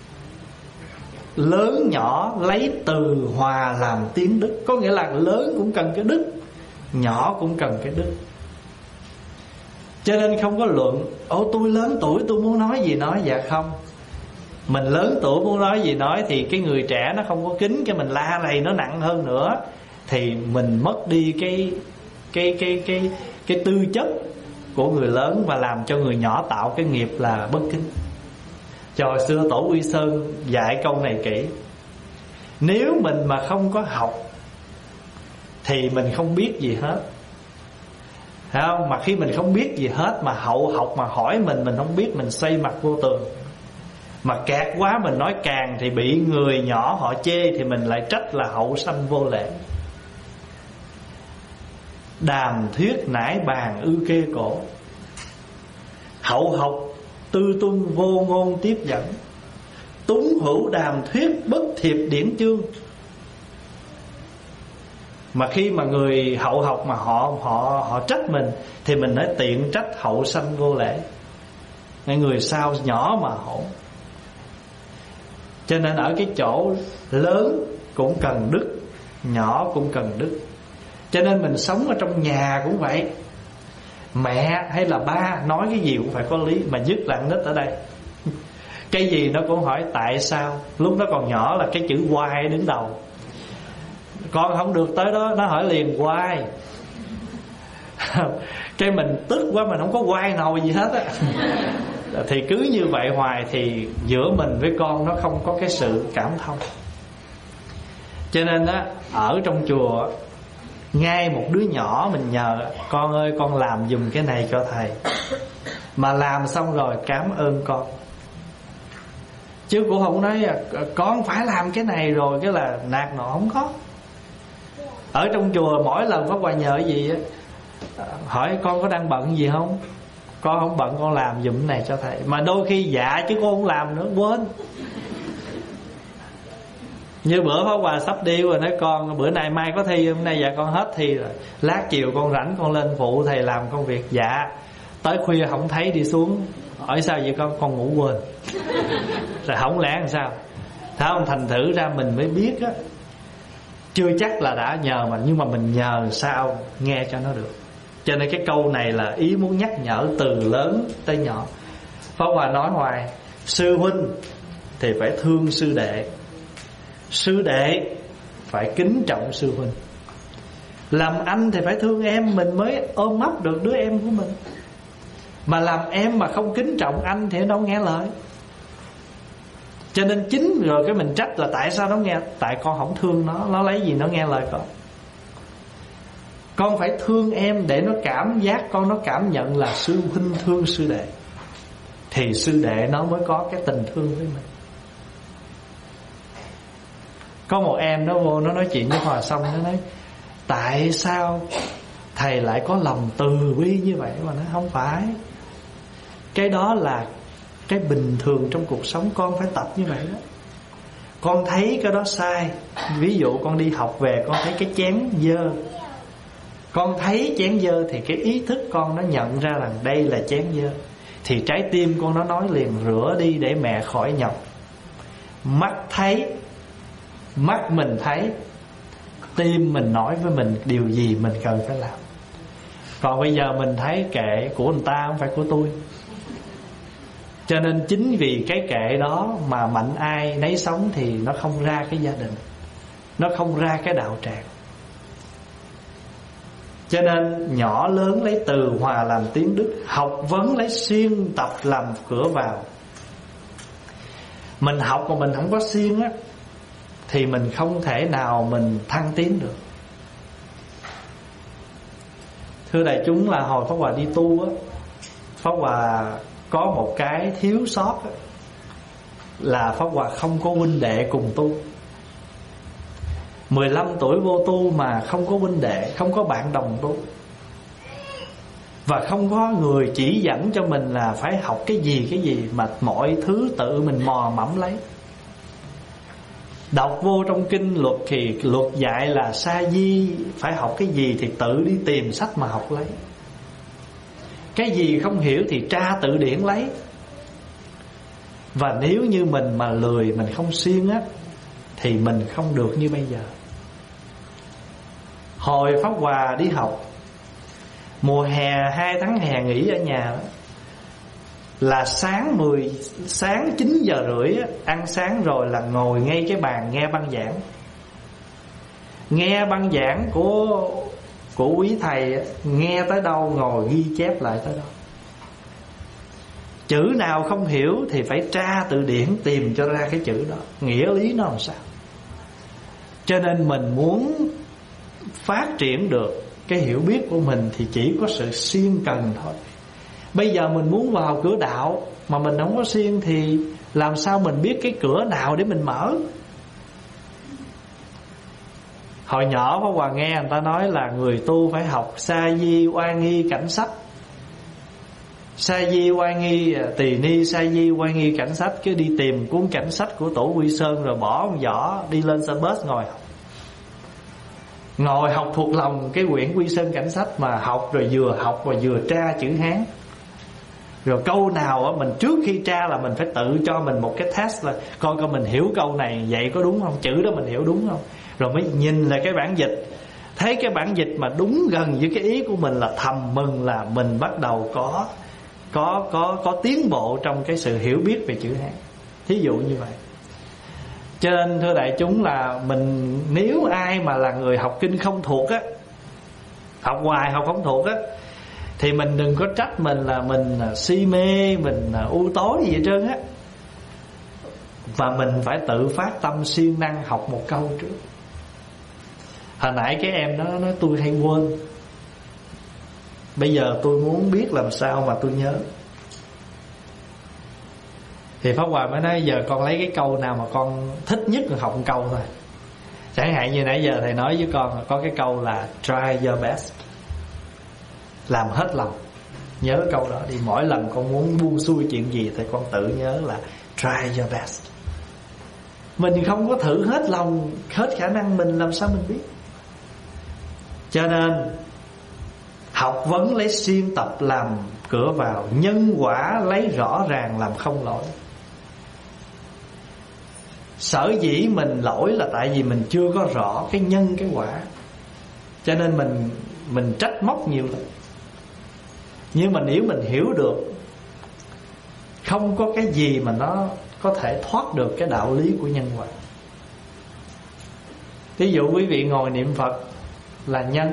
Lớn nhỏ lấy từ hòa làm tiếng đức. Có nghĩa là lớn cũng cần cái đức, nhỏ cũng cần cái đức. Cho nên không có luận ồ tôi lớn tuổi tôi muốn nói gì nói. Dạ không. Mình lớn tuổi muốn nói gì nói thì cái người trẻ nó không có kính, cái mình la này nó nặng hơn nữa, thì mình mất đi cái cái cái cái cái tư chất của người lớn, và làm cho người nhỏ tạo cái nghiệp là bất kính. Trời, xưa Tổ Uy Sơn dạy câu này kỹ. Nếu mình mà không có học thì mình không biết gì hết, thấy không? Mà khi mình không biết gì hết mà hậu học mà hỏi mình, mình không biết, mình xoay mặt vô tường. Mà kẹt quá mình nói càng thì bị người nhỏ họ chê, thì mình lại trách là hậu sanh vô lễ. Đàm thuyết nải bàn ư kê cổ, hậu học tư tuân vô ngôn tiếp dẫn. Túng hữu đàm thuyết bất thiệp điển chương. Mà khi mà người hậu học mà họ họ họ trách mình thì mình nói tiện trách hậu sanh vô lễ. Người sau nhỏ mà hổ. Cho nên ở cái chỗ lớn cũng cần đức, nhỏ cũng cần đức. Cho nên mình sống ở trong nhà cũng vậy. Mẹ hay là ba nói cái gì cũng phải có lý. Mà nhất là con nít ở đây, cái gì nó cũng hỏi tại sao. Lúc nó còn nhỏ là cái chữ why đứng đầu. Con không được tới đó, nó hỏi liền why. Cái mình tức quá, mình không có why nào gì hết á. Thì cứ như vậy hoài thì giữa mình với con nó không có cái sự cảm thông. Cho nên á, ở trong chùa ngay một đứa nhỏ mình nhờ con ơi con làm giùm cái này cho thầy, mà làm xong rồi cảm ơn con, chứ cũng không nói con phải làm cái này rồi cái là nạt nọ, không có. Ở trong chùa mỗi lần Pháp Hòa nhờ gì á, hỏi con có đang bận gì không, con không bận con làm giùm cái này cho thầy. Mà đôi khi dạ chứ con không làm nữa, quên. Như bữa Pháp Hòa sắp đi rồi nói con bữa nay mai có thi, hôm nay dạ con hết thi rồi, lát chiều con rảnh con lên phụ thầy làm công việc. Dạ. Tới khuya không thấy đi xuống, hỏi sao vậy con, con ngủ quên. Rồi không lẽ làm sao. Thấy không, thành thử ra mình mới biết á, chưa chắc là đã nhờ mà, nhưng mà mình nhờ sao nghe cho nó được. Cho nên cái câu này là ý muốn nhắc nhở từ lớn tới nhỏ. Pháp Hòa nói hoài, sư huynh thì phải thương sư đệ, sư đệ phải kính trọng sư huynh. Làm anh thì phải thương em, mình mới ôm ấp được đứa em của mình. Mà làm em mà không kính trọng anh thì nó đâu nghe lời. Cho nên chính rồi cái mình trách là tại sao nó nghe. Tại con không thương nó, nó lấy gì nó nghe lời con. Con phải thương em để nó cảm giác, con nó cảm nhận là sư huynh thương sư đệ, thì sư đệ nó mới có cái tình thương với mình. Có một em nó vô nó nói chuyện với Hòa xong, nó nói tại sao thầy lại có lòng từ bi như vậy. Mà nó không phải, cái đó là cái bình thường trong cuộc sống, con phải tập như vậy đó. Con thấy cái đó sai, ví dụ con đi học về con thấy cái chén dơ, con thấy chén dơ thì cái ý thức con nó nhận ra rằng đây là chén dơ, thì trái tim con nó nói liền rửa đi để mẹ khỏi nhọc. Mắt thấy, mắt mình thấy, tim mình nói với mình điều gì mình cần phải làm. Còn bây giờ mình thấy kệ của người ta không phải của tôi. Cho nên chính vì cái kệ đó mà mạnh ai nấy sống, thì nó không ra cái gia đình, nó không ra cái đạo tràng. Cho nên nhỏ lớn lấy từ hòa làm tiếng đức, học vấn lấy siêng tập làm cửa vào. Mình học mà mình không có siêng á, thì mình không thể nào mình thăng tiến được. Thưa đại chúng, là hồi Pháp Hòa đi tu á, Pháp Hòa có một cái thiếu sót á, là Pháp Hòa không có huynh đệ cùng tu. Mười lăm tuổi vô tu mà không có huynh đệ, không có bạn đồng tu, và không có người chỉ dẫn cho mình là phải học cái gì cái gì, mà mọi thứ tự mình mò mẫm lấy. Đọc vô trong kinh luật thì luật dạy là sa di phải học cái gì thì tự đi tìm sách mà học lấy. Cái gì không hiểu thì tra tự điển lấy. Và nếu như mình mà lười, mình không siêng á, thì mình không được như bây giờ. Hồi Pháp Hòa đi học, mùa hè, hai tháng hè nghỉ ở nhà đó, là sáng mười sáng chín giờ rưỡi á, ăn sáng rồi là ngồi ngay cái bàn nghe băng giảng. Nghe băng giảng của của quý thầy á, nghe tới đâu ngồi ghi chép lại tới đâu. Chữ nào không hiểu thì phải tra từ điển tìm cho ra cái chữ đó, nghĩa lý nó làm sao. Cho nên mình muốn phát triển được cái hiểu biết của mình thì chỉ có sự siêng cần thôi. Bây giờ mình muốn vào cửa đạo mà mình không có siêng thì làm sao mình biết cái cửa nào để mình mở. Hồi nhỏ Pháp Hòa nghe người ta nói là người tu phải học sa di oai nghi cảnh sách. Sa di oai nghi, tỳ ni sa di oai nghi cảnh sách. Cứ đi tìm cuốn cảnh sách của Tổ Quy Sơn, rồi bỏ một giỏ đi lên xe bus ngồi học. Ngồi học thuộc lòng cái quyển Quy Sơn cảnh sách, mà học rồi vừa học và vừa tra chữ Hán. Rồi câu nào á, mình trước khi tra là mình phải tự cho mình một cái test là coi coi mình hiểu câu này vậy có đúng không, chữ đó mình hiểu đúng không. Rồi mới nhìn lại cái bản dịch, thấy cái bản dịch mà đúng gần với cái ý của mình là thầm mừng là mình bắt đầu có có có có tiến bộ trong cái sự hiểu biết về chữ Hán. Thí dụ như vậy. Cho nên thưa đại chúng, là mình nếu ai mà là người học kinh không thuộc á, học hoài học không thuộc á, thì mình đừng có trách mình là mình si mê, mình u tối gì hết trơn á. Và mình phải tự phát tâm siêng năng học một câu trước. Hồi nãy cái em đó nói tôi hay quên, bây giờ tôi muốn biết làm sao mà tôi nhớ. Thì Pháp Hòa mới nói giờ con lấy cái câu nào mà con thích nhất rồi học một câu thôi. Chẳng hạn như nãy giờ thầy nói với con, có cái câu là try your best, làm hết lòng. Nhớ câu đó đi, mỗi lần con muốn buông xuôi chuyện gì thì con tự nhớ là try your best. Mình không có thử hết lòng, hết khả năng mình làm sao mình biết. Cho nên học vấn lấy siêng tập làm cửa vào, nhân quả lấy rõ ràng làm không lỗi. Sở dĩ mình lỗi là tại vì mình chưa có rõ cái nhân cái quả, cho nên mình mình trách móc nhiều lắm. Nhưng mà nếu mình hiểu được, không có cái gì mà nó có thể thoát được cái đạo lý của nhân quả. Ví dụ quý vị ngồi niệm Phật là nhân,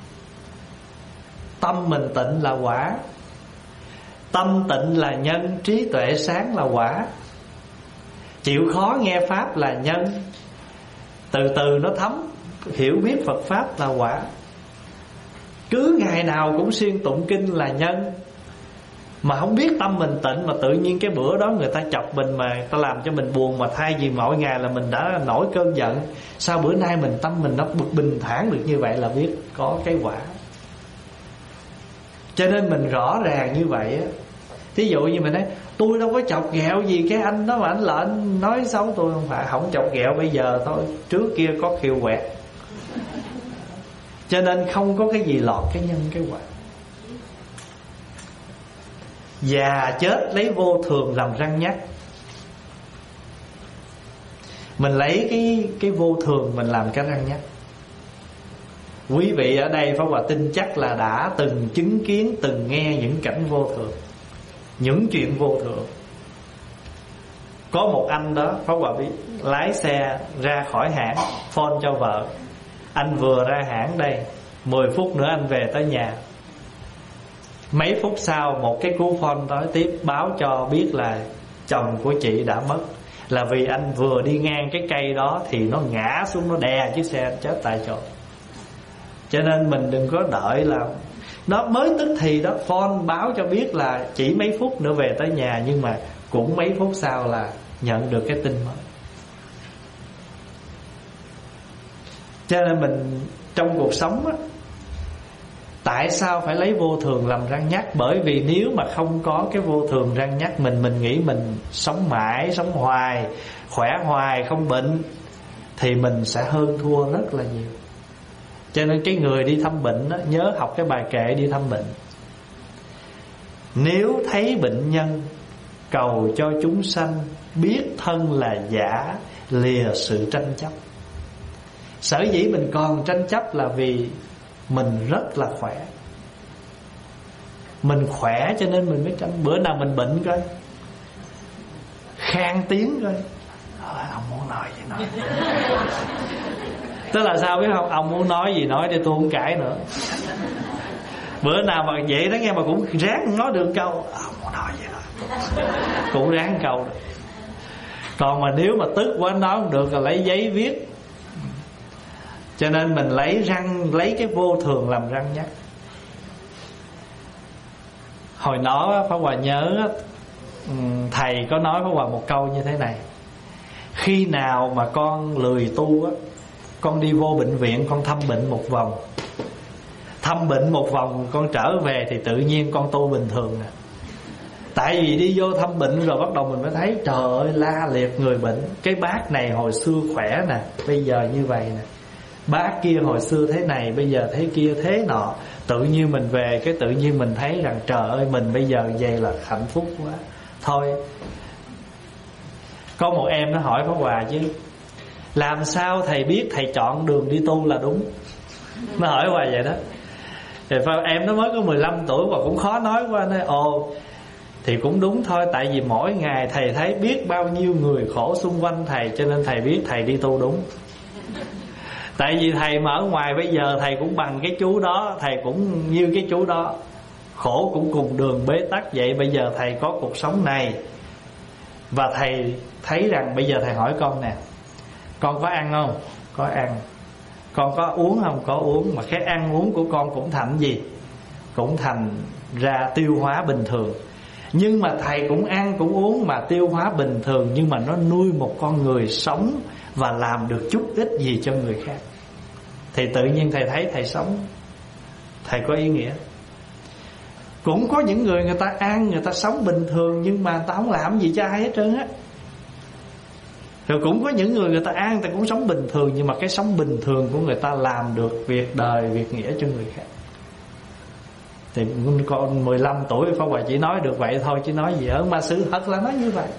tâm mình tịnh là quả. Tâm tịnh là nhân, trí tuệ sáng là quả. Chịu khó nghe Pháp là nhân, từ từ nó thấm, hiểu biết Phật Pháp là quả. Cứ ngày nào cũng xuyên tụng kinh là nhân. Mà không biết tâm mình tịnh, mà tự nhiên cái bữa đó người ta chọc mình, mà người ta làm cho mình buồn, mà thay vì mỗi ngày là mình đã nổi cơn giận, sao bữa nay mình tâm mình nó bình thản được như vậy, là biết có cái quả. Cho nên mình rõ ràng như vậy á. Thí dụ như mình nói tôi đâu có chọc ghẹo gì cái anh đó mà anh lệnh nói xấu tôi. Không phải, không chọc ghẹo bây giờ thôi, trước kia có khiêu quẹt. Cho nên không có cái gì lọt cái nhân cái quả. Già chết lấy vô thường làm răng nhắc. Mình lấy cái cái vô thường mình làm cái răng nhắc. Quý vị ở đây Pháp Hòa tin chắc là đã từng chứng kiến, từng nghe những cảnh vô thường, những chuyện vô thường. Có một anh đó Pháp Hòa biết, lái xe ra khỏi hãng, phone cho vợ: anh vừa ra hãng đây, mười phút nữa anh về tới nhà. Mấy phút sau một cái cú phone tới tiếp báo cho biết là chồng của chị đã mất. Là vì anh vừa đi ngang cái cây đó thì nó ngã xuống, nó đè chiếc xe, anh chết tại chỗ. Cho nên mình đừng có đợi là nó mới tức thì đó, phone báo cho biết là chỉ mấy phút nữa về tới nhà, nhưng mà cũng mấy phút sau là nhận được cái tin mới. Cho nên mình trong cuộc sống á, tại sao phải lấy vô thường làm răng nhắc? Bởi vì nếu mà không có cái vô thường răng nhắc mình, mình nghĩ mình sống mãi, sống hoài, khỏe hoài, không bệnh, thì mình sẽ hơn thua rất là nhiều. Cho nên cái người đi thăm bệnh đó, nhớ học cái bài kệ đi thăm bệnh: nếu thấy bệnh nhân, cầu cho chúng sanh, biết thân là giả, lìa sự tranh chấp. Sở dĩ mình còn tranh chấp là vì mình rất là khỏe. Mình khỏe cho nên mình mới tranh. Bữa nào mình bệnh coi, khang tiếng coi, thôi ông muốn nói gì nói. Tức là sao biết không? Ông muốn nói gì nói để tôi không cãi nữa. Bữa nào mà vậy đó nghe, mà cũng ráng nói được câu, ông muốn nói gì nói, cũng ráng câu được. Còn mà nếu mà tức quá nói không được là lấy giấy viết. Cho nên mình lấy răng, lấy cái vô thường làm răng nhắc. Hồi đó Pháp Hòa nhớ thầy có nói Pháp Hòa một câu như thế này: khi nào mà con lười tu á, con đi vô bệnh viện, con thăm bệnh một vòng, thăm bệnh một vòng con trở về thì tự nhiên con tu bình thường nè. Tại vì đi vô thăm bệnh rồi bắt đầu mình mới thấy trời ơi la liệt người bệnh. Cái bác này hồi xưa khỏe nè, bây giờ như vậy nè. Bác kia hồi xưa thế này, bây giờ thế kia thế nọ. Tự nhiên mình về cái tự nhiên mình thấy rằng trời ơi mình bây giờ vậy là hạnh phúc quá. Thôi, có một em nó hỏi Pháp Hòa chứ, làm sao thầy biết thầy chọn đường đi tu là đúng? Nó hỏi Hòa vậy đó. Thì em nó mới có mười lăm tuổi và cũng khó nói quá. Nói ồ thì cũng đúng thôi, tại vì mỗi ngày thầy thấy biết bao nhiêu người khổ xung quanh thầy, cho nên thầy biết thầy đi tu đúng. Tại vì thầy mà ở ngoài bây giờ thầy cũng bằng cái chú đó, thầy cũng như cái chú đó, khổ cũng cùng đường bế tắc vậy. Bây giờ thầy có cuộc sống này, và thầy thấy rằng bây giờ thầy hỏi con nè, con có ăn không? Có ăn. Con có uống không? Có uống. Mà cái ăn uống của con cũng thành gì? Cũng thành ra tiêu hóa bình thường. Nhưng mà thầy cũng ăn cũng uống mà tiêu hóa bình thường, nhưng mà nó nuôi một con người sống và làm được chút ít gì cho người khác, thì tự nhiên thầy thấy thầy sống, thầy có ý nghĩa. Cũng có những người người ta ăn, người ta sống bình thường, nhưng mà người ta không làm gì cho ai hết trơn á. Rồi cũng có những người người ta ăn, người ta cũng sống bình thường, nhưng mà cái sống bình thường của người ta làm được việc đời, việc nghĩa cho người khác. Thì con mười lăm tuổi Pháp Hòa chỉ nói được vậy thôi, chứ nói gì ở mà sự thật là nói như vậy.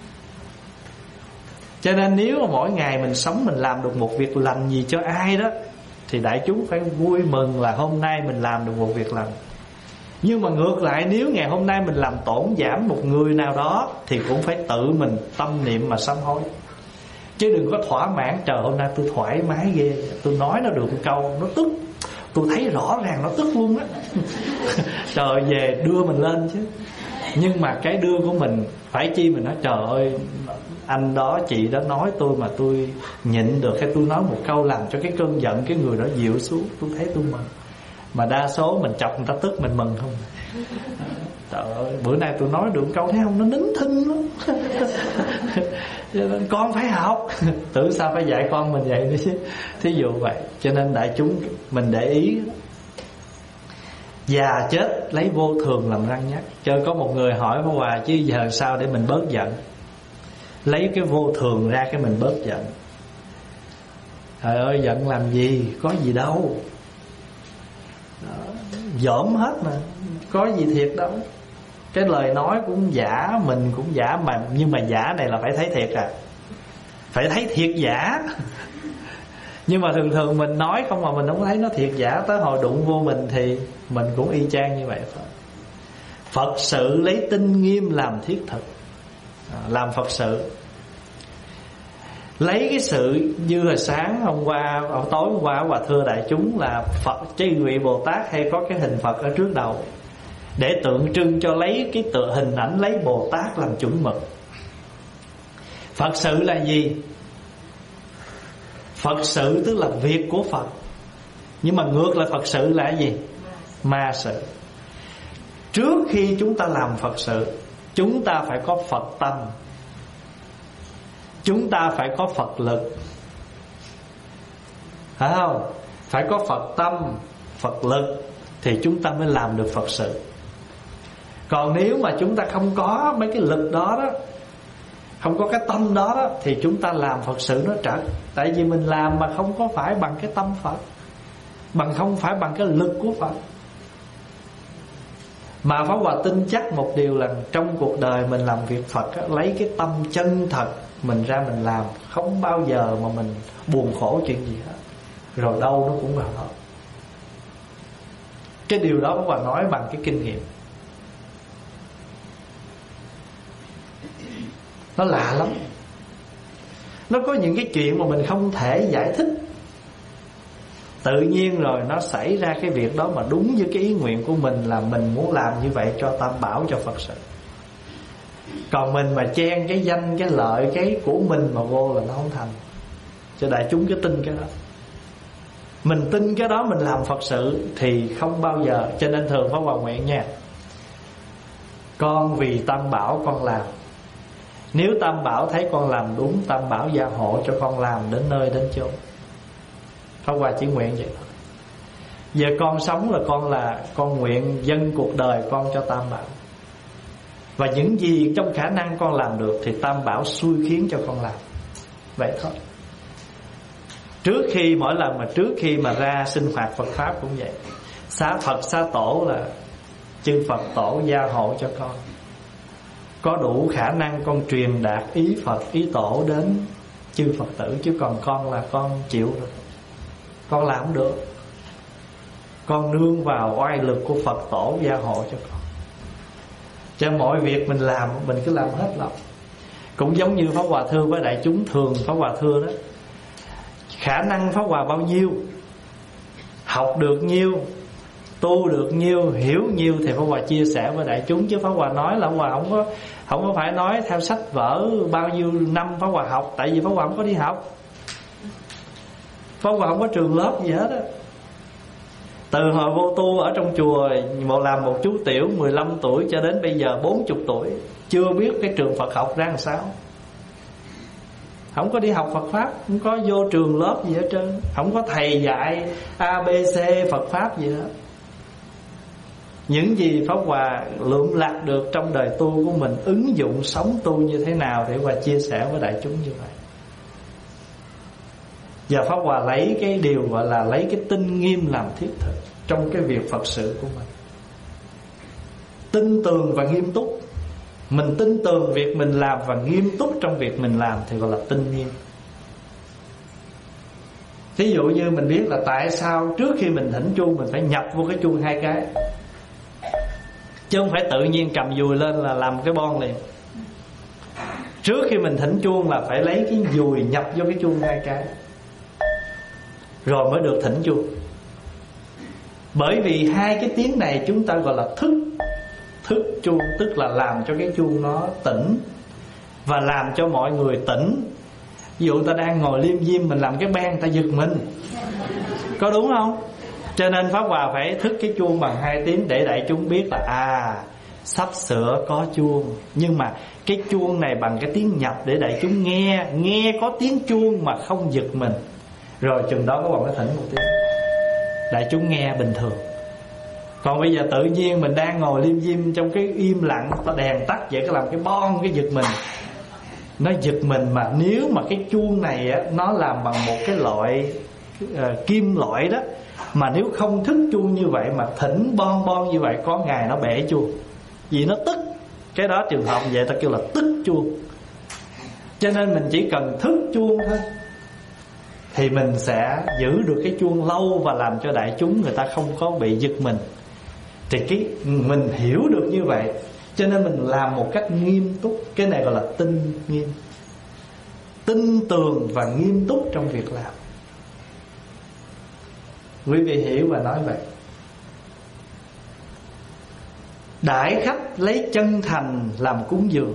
Cho nên nếu mà mỗi ngày mình sống, mình làm được một việc lành gì cho ai đó, thì đại chúng phải vui mừng là hôm nay mình làm được một việc lành. Nhưng mà ngược lại, nếu ngày hôm nay mình làm tổn giảm một người nào đó, thì cũng phải tự mình tâm niệm mà sám hối. Chứ đừng có thỏa mãn, trời hôm nay tôi thoải mái ghê, tôi nói nó được một câu nó tức, tôi thấy rõ ràng nó tức luôn á. Trời về đưa mình lên chứ. Nhưng mà cái đưa của mình phải chi mình nói trời ơi anh đó chị đó nói tôi mà tôi nhịn được, hay tôi nói một câu làm cho cái cơn giận cái người đó dịu xuống, tôi thấy tôi mừng. Mà đa số mình chọc người ta tức mình mừng không. Trời ơi bữa nay tôi nói được câu thấy không, nó nín thinh lắm. Cho nên con phải học. Tưởng sao phải dạy con mình vậy nữa chứ. Thí dụ vậy. Cho nên đại chúng mình để ý, già chết lấy vô thường làm răng nhắc. Cho có một người hỏi Pháp Hòa chứ giờ sao để mình bớt giận? Lấy cái vô thường ra cái mình bớt giận. Trời ơi giận làm gì, có gì đâu. Dỗm hết mà, có gì thiệt đâu. Cái lời nói cũng giả, mình cũng giả mà. Nhưng mà giả này là phải thấy thiệt à, phải thấy thiệt giả. Nhưng mà thường thường mình nói không mà mình không thấy nó thiệt giả, tới hồi đụng vô mình thì mình cũng y chang như vậy thôi. Phật sự lấy tinh nghiêm làm thiết thực, làm Phật sự. Lấy cái sự như hồi sáng hôm qua, tối hôm qua Hòa thưa đại chúng là Phật Chư Vị Bồ Tát hay có cái hình Phật ở trước đầu, để tượng trưng cho lấy cái tựa hình ảnh lấy Bồ Tát làm chuẩn mực. Phật sự là gì? Phật sự tức là việc của Phật. Nhưng mà ngược lại Phật sự là gì? Ma sự. Trước khi chúng ta làm Phật sự, chúng ta phải có Phật tâm, chúng ta phải có Phật lực, phải không? Phải có Phật tâm, Phật lực thì chúng ta mới làm được Phật sự. Còn nếu mà chúng ta không có mấy cái lực đó đó, không có cái tâm đó đó, thì chúng ta làm Phật sự nó trật. Tại vì mình làm mà không có phải bằng cái tâm Phật, bằng không phải bằng cái lực của Phật. Mà Pháp Hòa tin chắc một điều là trong cuộc đời mình làm việc Phật á, lấy cái tâm chân thật mình ra mình làm, không bao giờ mà mình buồn khổ chuyện gì hết. Rồi đâu nó cũng vào đó. Cái điều đó Pháp Hòa nói bằng cái kinh nghiệm. Nó lạ lắm. Nó có những cái chuyện mà mình không thể giải thích, tự nhiên rồi nó xảy ra cái việc đó mà đúng với cái ý nguyện của mình, là mình muốn làm như vậy cho Tam Bảo, cho Phật sự. Còn mình mà chen cái danh, cái lợi, cái của mình mà vô là nó không thành. Cho đại chúng cứ tin cái đó. Mình tin cái đó mình làm Phật sự thì không bao giờ. Cho nên thường Pháp Hòa nguyện nha, con vì Tam Bảo con làm. Nếu Tam Bảo thấy con làm đúng, Tam Bảo gia hộ cho con làm đến nơi đến chốn. Pháp Hòa chỉ nguyện vậy thôi. Giờ con sống là con là con nguyện dâng cuộc đời con cho Tam Bảo, và những gì trong khả năng con làm được thì Tam Bảo xui khiến cho con làm. Vậy thôi. Trước khi mỗi lần mà trước khi mà ra sinh hoạt Phật Pháp cũng vậy. Xá Phật xá Tổ là chư Phật Tổ gia hộ cho con, có đủ khả năng con truyền đạt ý Phật, ý Tổ đến chư Phật tử. Chứ còn con là con chịu rồi, con làm không được. Con nương vào oai lực của Phật Tổ gia hộ cho con. Cho mọi việc mình làm, mình cứ làm hết lòng. Cũng giống như Pháp Hòa thưa với đại chúng, thường Pháp Hòa thưa đó, khả năng Pháp Hòa bao nhiêu, học được nhiêu, tu được nhiêu, hiểu nhiêu thì Pháp Hòa chia sẻ với đại chúng. Chứ Pháp Hòa nói là Pháp Hòa không có Không có phải nói theo sách vở bao nhiêu năm Pháp Hòa học. Tại vì Pháp Hòa không có đi học, Pháp Hòa không có trường lớp gì hết á. Từ hồi vô tu ở trong chùa, một làm một chú tiểu mười lăm tuổi cho đến bây giờ bốn mươi tuổi, chưa biết cái trường Phật học ra làm sao. Không có đi học Phật Pháp, không có vô trường lớp gì hết trơn, không có thầy dạy a bê xê Phật Pháp gì hết. Những gì Pháp Hòa lượm lặt được trong đời tu của mình, ứng dụng sống tu như thế nào để Hòa chia sẻ với đại chúng như vậy. Và Pháp Hòa lấy cái điều gọi là lấy cái tinh nghiêm làm thiết thực trong cái việc Phật sự của mình. Tin tưởng và nghiêm túc. Mình tin tưởng việc mình làm và nghiêm túc trong việc mình làm thì gọi là tinh nghiêm. Thí dụ như mình biết là tại sao trước khi mình thỉnh chuông mình phải nhập vô cái chuông hai cái, chứ không phải tự nhiên cầm dùi lên là làm cái bon liền. Trước khi mình thỉnh chuông là phải lấy cái dùi nhập vô cái chuông hai cái, rồi mới được thỉnh chuông. Bởi vì hai cái tiếng này chúng ta gọi là thức. Thức chuông tức là làm cho cái chuông nó tỉnh, và làm cho mọi người tỉnh. Ví dụ ta đang ngồi liêm diêm, mình làm cái bang ta giật mình, có đúng không? Cho nên Pháp Hòa phải thức cái chuông bằng hai tiếng để đại chúng biết là à, sắp sửa có chuông. Nhưng mà cái chuông này bằng cái tiếng nhập để đại chúng nghe, nghe có tiếng chuông mà không giật mình. Rồi chừng đó các bạn mới thỉnh một tiếng, đại chúng nghe bình thường. Còn bây giờ tự nhiên mình đang ngồi liêm diêm trong cái im lặng, ta đèn tắt vậy, cái làm cái bon cái giật mình, nó giật mình. Mà nếu mà cái chuông này á, nó làm bằng một cái loại uh, kim loại đó, mà nếu không thức chuông như vậy mà thỉnh bon bon như vậy, có ngày nó bể chuông, vì nó tức. Cái đó trường hợp vậy ta kêu là tức chuông. Cho nên mình chỉ cần thức chuông thôi, thì mình sẽ giữ được cái chuông lâu và làm cho đại chúng người ta không có bị giật mình. Thì cái mình hiểu được như vậy, cho nên mình làm một cách nghiêm túc. Cái này gọi là tinh nghiêm, tinh tường và nghiêm túc trong việc làm. Quý vị hiểu và nói vậy. Đãi khách lấy chân thành làm cúng dường.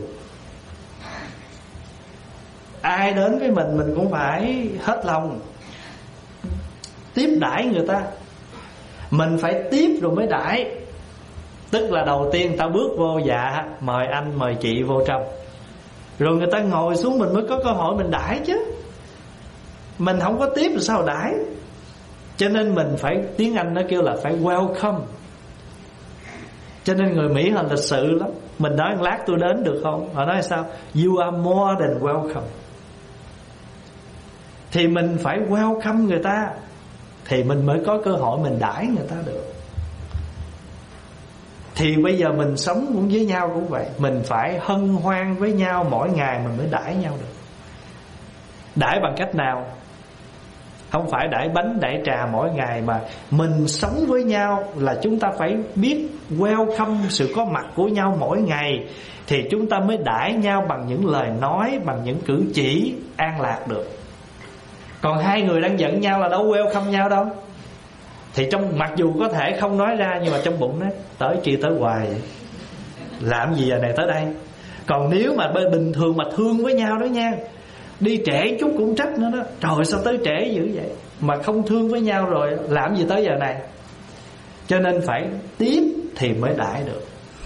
Ai đến với mình mình cũng phải hết lòng tiếp đãi người ta. Mình phải tiếp rồi mới đãi. Tức là đầu tiên ta bước vô, dạ mời anh mời chị vô trong, rồi người ta ngồi xuống mình mới có cơ hội mình đãi chứ. Mình không có tiếp rồi sao đãi. Cho nên mình phải, tiếng Anh nó kêu là phải welcome. Cho nên người Mỹ họ lịch sự lắm. Mình nói lát tôi đến được không? Họ nói sao? You are more than welcome. Thì mình phải welcome người ta, thì mình mới có cơ hội mình đãi người ta được. Thì bây giờ mình sống cũng với nhau cũng vậy. Mình phải hân hoan với nhau mỗi ngày mình mới đãi nhau được. Đãi bằng cách nào? Không phải đãi bánh đãi trà mỗi ngày, mà mình sống với nhau là chúng ta phải biết welcome sự có mặt của nhau mỗi ngày. Thì chúng ta mới đãi nhau bằng những lời nói, bằng những cử chỉ an lạc được. Còn hai người đang giận nhau là đâu welcome nhau đâu. Thì trong, mặc dù có thể không nói ra, nhưng mà trong bụng đó, tới chi tới hoài vậy, làm gì giờ này tới đây. Còn nếu mà bình thường mà thương với nhau đó nha, đi trễ chút cũng trách nữa đó. Trời sao tới trễ dữ vậy. Mà không thương với nhau rồi làm gì tới giờ này. Cho nên phải tiếp thì mới đãi được.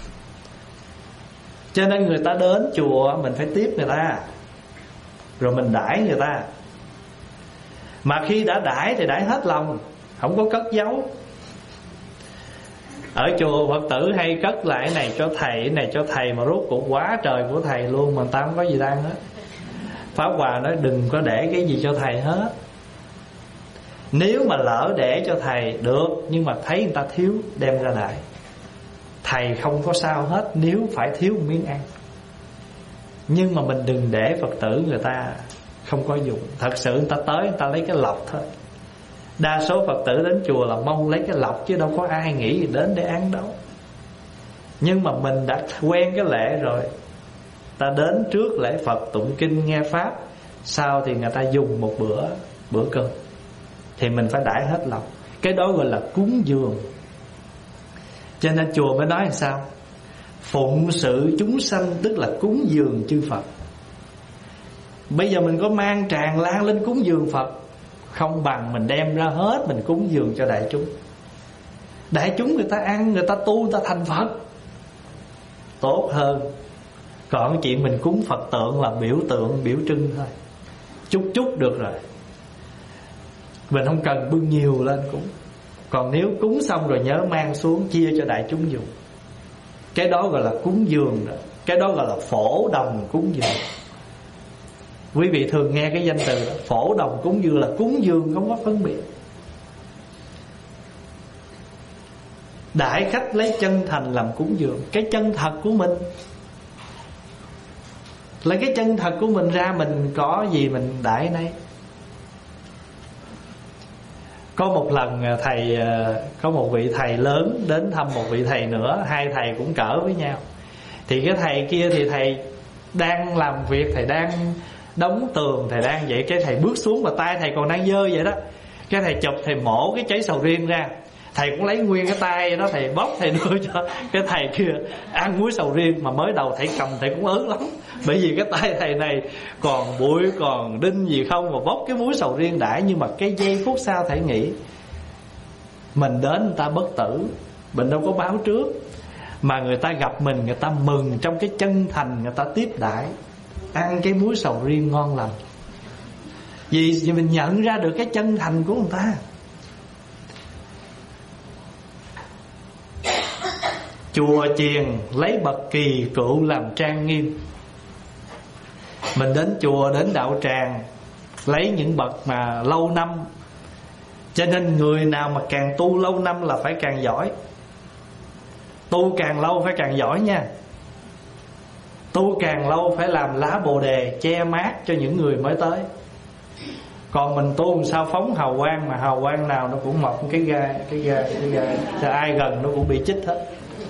Cho nên người ta đến chùa mình phải tiếp người ta, rồi mình đãi người ta. Mà khi đã đãi thì đãi hết lòng, không có cất giấu. Ở chùa Phật tử hay cất lại cái này cho thầy, cái này cho thầy, mà rốt cuộc quá trời của thầy luôn, mà người ta không có gì đang hết. Pháp Hòa nói đừng có để cái gì cho thầy hết. Nếu mà lỡ để cho thầy được, nhưng mà thấy người ta thiếu đem ra lại. Thầy không có sao hết nếu phải thiếu một miếng ăn. Nhưng mà mình đừng để Phật tử người ta không có dùng. Thật sự người ta tới người ta lấy cái lọc thôi. Đa số Phật tử đến chùa là mong lấy cái lọc, chứ đâu có ai nghĩ gì đến để ăn đâu. Nhưng mà mình đã quen cái lệ rồi. Ta đến trước lễ Phật tụng kinh nghe Pháp, sau thì người ta dùng một bữa bữa cơm, thì mình phải đãi hết lòng. Cái đó gọi là cúng dường. Cho nên chùa mới nói làm sao? Phụng sự chúng sanh, tức là cúng dường chư Phật. Bây giờ mình có mang tràn lan lên cúng dường Phật, không bằng mình đem ra hết mình cúng dường cho đại chúng. Đại chúng người ta ăn, người ta tu, người ta thành Phật, tốt hơn. Còn chuyện mình cúng Phật tượng là biểu tượng, biểu trưng thôi, chút chút được rồi. Mình không cần bưng nhiều lên cúng. Còn nếu cúng xong rồi nhớ mang xuống chia cho đại chúng dùng. Cái đó gọi là cúng dường đó. Cái đó gọi là phổ đồng cúng dường. Quý vị thường nghe cái danh từ đó, phổ đồng cúng dường, là cúng dường không có phân biệt. Đãi khách lấy chân thành làm cúng dường. Cái chân thật của mình, lấy cái chân thật của mình ra, mình có gì mình đãi nấy. Có một lần thầy, có một vị thầy lớn đến thăm một vị thầy nữa, hai thầy cũng cỡ với nhau. Thì cái thầy kia thì thầy đang làm việc, thầy đang đóng tường, thầy đang vậy, cái thầy bước xuống mà tay thầy còn đang dơ vậy đó. Cái thầy chụp, thầy mổ cái trái sầu riêng ra. Thầy cũng lấy nguyên cái tay đó, thầy bóc, thầy đưa cho cái thầy kia ăn muối sầu riêng. Mà mới đầu thầy cầm thầy cũng ớn lắm, bởi vì cái tay thầy này còn bụi, còn đinh gì không, mà bóc cái muối sầu riêng đãi. Nhưng mà cái giây phút sau thầy nghĩ, mình đến người ta bất tử, mình đâu có báo trước, mà người ta gặp mình, người ta mừng trong cái chân thành, người ta tiếp đãi, ăn cái muối sầu riêng ngon lành. Vì, vì mình nhận ra được cái chân thành của người ta. Chùa chiền lấy bậc kỳ cựu làm trang nghiêm. Mình đến chùa, đến đạo tràng, lấy những bậc mà lâu năm. Cho nên người nào mà càng tu lâu năm là phải càng giỏi. Tu càng lâu phải càng giỏi nha. Tu càng lâu phải làm lá bồ đề che mát cho những người mới tới. Còn mình tu sao phóng hào quang, mà hào quang nào nó cũng mọc cái gai, cái gai, cái gai, cho ai gần nó cũng bị chích hết.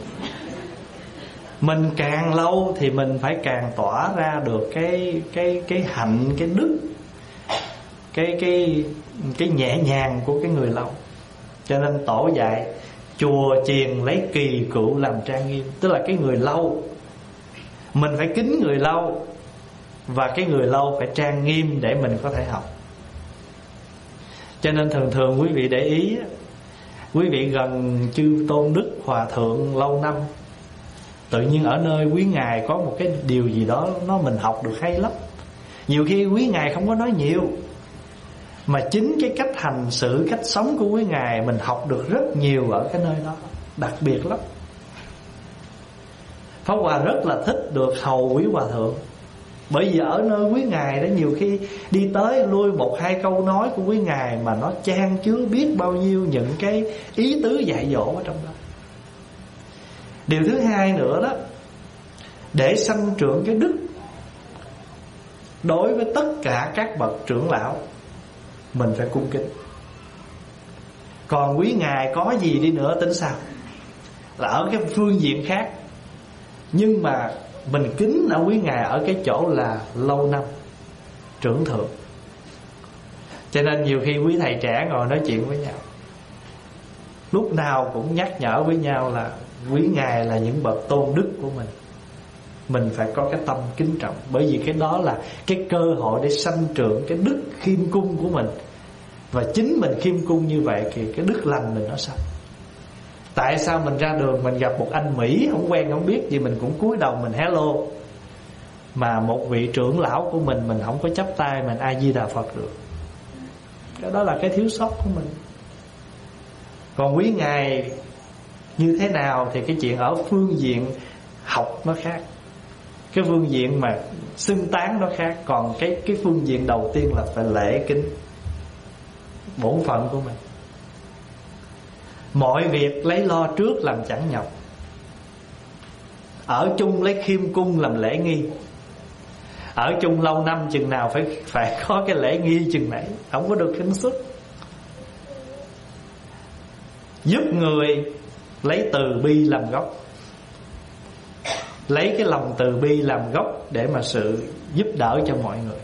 Mình càng lâu thì mình phải càng tỏa ra được cái cái cái hạnh, cái đức, cái cái cái nhẹ nhàng của cái người lâu. Cho nên tổ dạy chùa chiền lấy kỳ cựu làm trang nghiêm, tức là cái người lâu mình phải kính người lâu, và cái người lâu phải trang nghiêm để mình có thể học. Cho nên thường thường quý vị để ý, quý vị gần chư tôn đức hòa thượng lâu năm, tự nhiên ở nơi quý ngài có một cái điều gì đó nó mình học được hay lắm. Nhiều khi quý ngài không có nói nhiều, mà chính cái cách hành xử, cách sống của quý ngài mình học được rất nhiều ở cái nơi đó, đặc biệt lắm. Pháp Hòa rất là thích được hầu quý hòa thượng, bởi vì ở nơi quý ngài đó nhiều khi đi tới lui một hai câu nói của quý ngài mà nó chan chứa biết bao nhiêu những cái ý tứ dạy dỗ ở trong đó. Điều thứ hai nữa đó, để sanh trưởng cái đức đối với tất cả các bậc trưởng lão, mình phải cung kính. Còn quý ngài có gì đi nữa tính sao, là ở cái phương diện khác, nhưng mà mình kính ở quý ngài ở cái chỗ là lâu năm trưởng thượng. Cho nên nhiều khi quý thầy trẻ ngồi nói chuyện với nhau, lúc nào cũng nhắc nhở với nhau là quý ngài là những bậc tôn đức của mình, mình phải có cái tâm kính trọng. Bởi vì cái đó là cái cơ hội để sanh trưởng cái đức khiêm cung của mình. Và chính mình khiêm cung như vậy thì cái đức lành mình nó sanh. Tại sao mình ra đường mình gặp một anh Mỹ không quen không biết gì, mình cũng cúi đầu mình hello, mà một vị trưởng lão của mình mình không có chắp tay mình A Di Đà Phật được? Cái đó là cái thiếu sót của mình. Còn quý ngài như thế nào thì cái chuyện ở phương diện học nó khác, cái phương diện mà xưng tán nó khác. Còn cái cái phương diện đầu tiên là phải lễ kính, bổn phận của mình. Mọi việc lấy lo trước làm chẳng nhọc, ở chung lấy khiêm cung làm lễ nghi. Ở chung lâu năm chừng nào phải phải có cái lễ nghi chừng nãy, không có được khinh suất. Giúp người lấy từ bi làm gốc, lấy cái lòng từ bi làm gốc để mà sự giúp đỡ cho mọi người.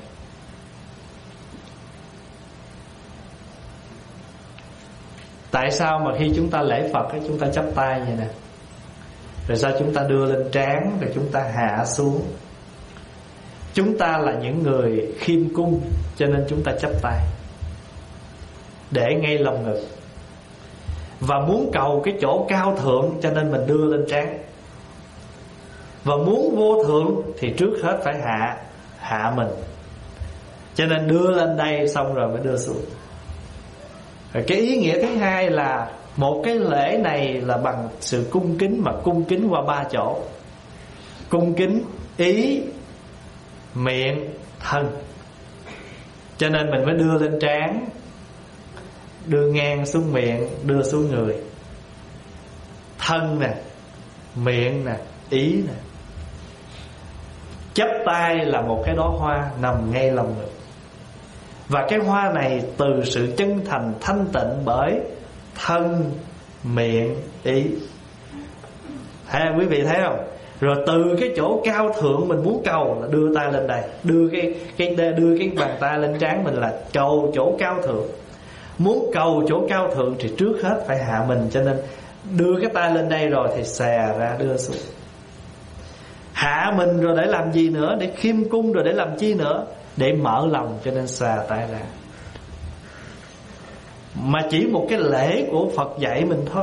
Tại sao mà khi chúng ta lễ Phật chúng ta chắp tay vậy nè, rồi sao chúng ta đưa lên trán, rồi chúng ta hạ xuống? Chúng ta là những người khiêm cung, cho nên chúng ta chắp tay để ngay lòng ngực. Và muốn cầu cái chỗ cao thượng cho nên mình đưa lên trán. Và muốn vô thượng thì trước hết phải hạ hạ mình, cho nên đưa lên đây xong rồi mới đưa xuống. Rồi cái ý nghĩa thứ hai là một cái lễ này là bằng sự cung kính, mà cung kính qua ba chỗ: cung kính ý, miệng, thân. Cho nên mình mới đưa lên trán, đưa ngang xuống miệng, đưa xuống người. Thân nè, miệng nè, ý nè. Chắp tay là một cái đóa hoa nằm ngay lòng ngực. Và cái hoa này từ sự chân thành thanh tịnh bởi thân, miệng, ý. Ha, quý vị thấy không? Rồi từ cái chỗ cao thượng mình muốn cầu là đưa tay lên đây, đưa cái cái đưa cái bàn tay lên trán mình là cầu chỗ cao thượng. Muốn cầu chỗ cao thượng thì trước hết phải hạ mình, cho nên đưa cái tay lên đây rồi thì xè ra đưa xuống. Hạ mình rồi để làm gì nữa? Để khiêm cung rồi để làm chi nữa? Để mở lòng, cho nên xà tay ra. Mà chỉ một cái lễ của Phật dạy mình thôi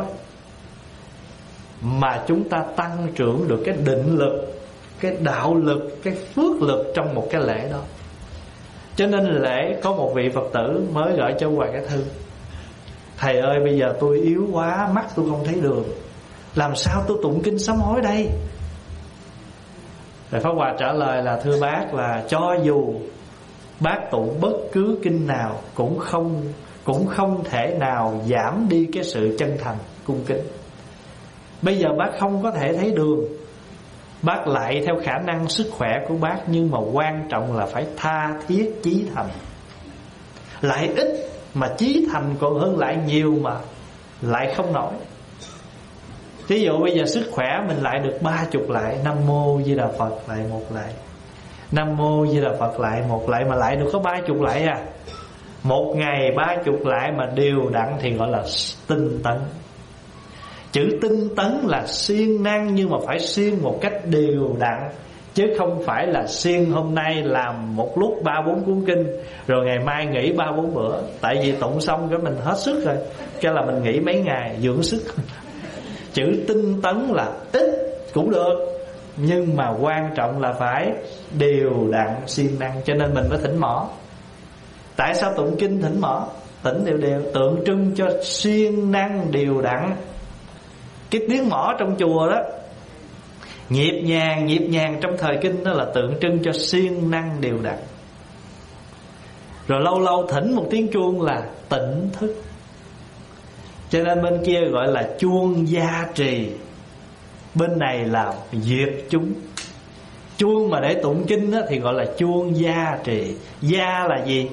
mà chúng ta tăng trưởng được cái định lực, cái đạo lực, cái phước lực trong một cái lễ đó. Cho nên lễ có một vị Phật tử mới gửi cho Hoài cái thư: thầy ơi, bây giờ tôi yếu quá, mắt tôi không thấy đường, làm sao tôi tụng kinh sám hối đây? Rồi Pháp Hòa trả lời là: thưa bác, là cho dù bác tụng bất cứ kinh nào cũng không cũng không thể nào giảm đi cái sự chân thành cung kính. Bây giờ bác không có thể thấy đường, bác lại theo khả năng sức khỏe của bác, nhưng mà quan trọng là phải tha thiết chí thành. lại ít mà chí thành còn hơn lại nhiều mà lại không nổi. Ví dụ bây giờ sức khỏe mình lại được ba chục lại, Nam Mô Di Đà Phật lại một lại, Nam Mô Di Đà Phật lại một lại, mà lại được có ba chục lại à. Một ngày ba chục lại mà đều đặn thì gọi là tinh tấn. Chữ tinh tấn là siêng năng, nhưng mà phải siêng một cách đều đặn, chứ không phải là siêng hôm nay làm một lúc ba bốn cuốn kinh, rồi ngày mai nghỉ ba bốn bữa. Tại vì tụng xong cái mình hết sức rồi, cái là mình nghỉ mấy ngày dưỡng sức. Chữ tinh tấn là ít cũng được, nhưng mà quan trọng là phải đều đặn siêng năng. Cho nên mình phải thỉnh mỏ. Tại sao tụng kinh thỉnh mỏ? Thỉnh đều đều tượng trưng cho siêng năng đều đặn. Cái tiếng mỏ trong chùa đó, nhịp nhàng nhịp nhàng trong thời kinh, đó là tượng trưng cho siêng năng đều đặn. Rồi lâu lâu thỉnh một tiếng chuông là tỉnh thức. Cho nên bên kia gọi là chuông gia trì, bên này là diệt chúng. Chuông mà để tụng kinh đó thì gọi là chuông gia trì. Gia là gì?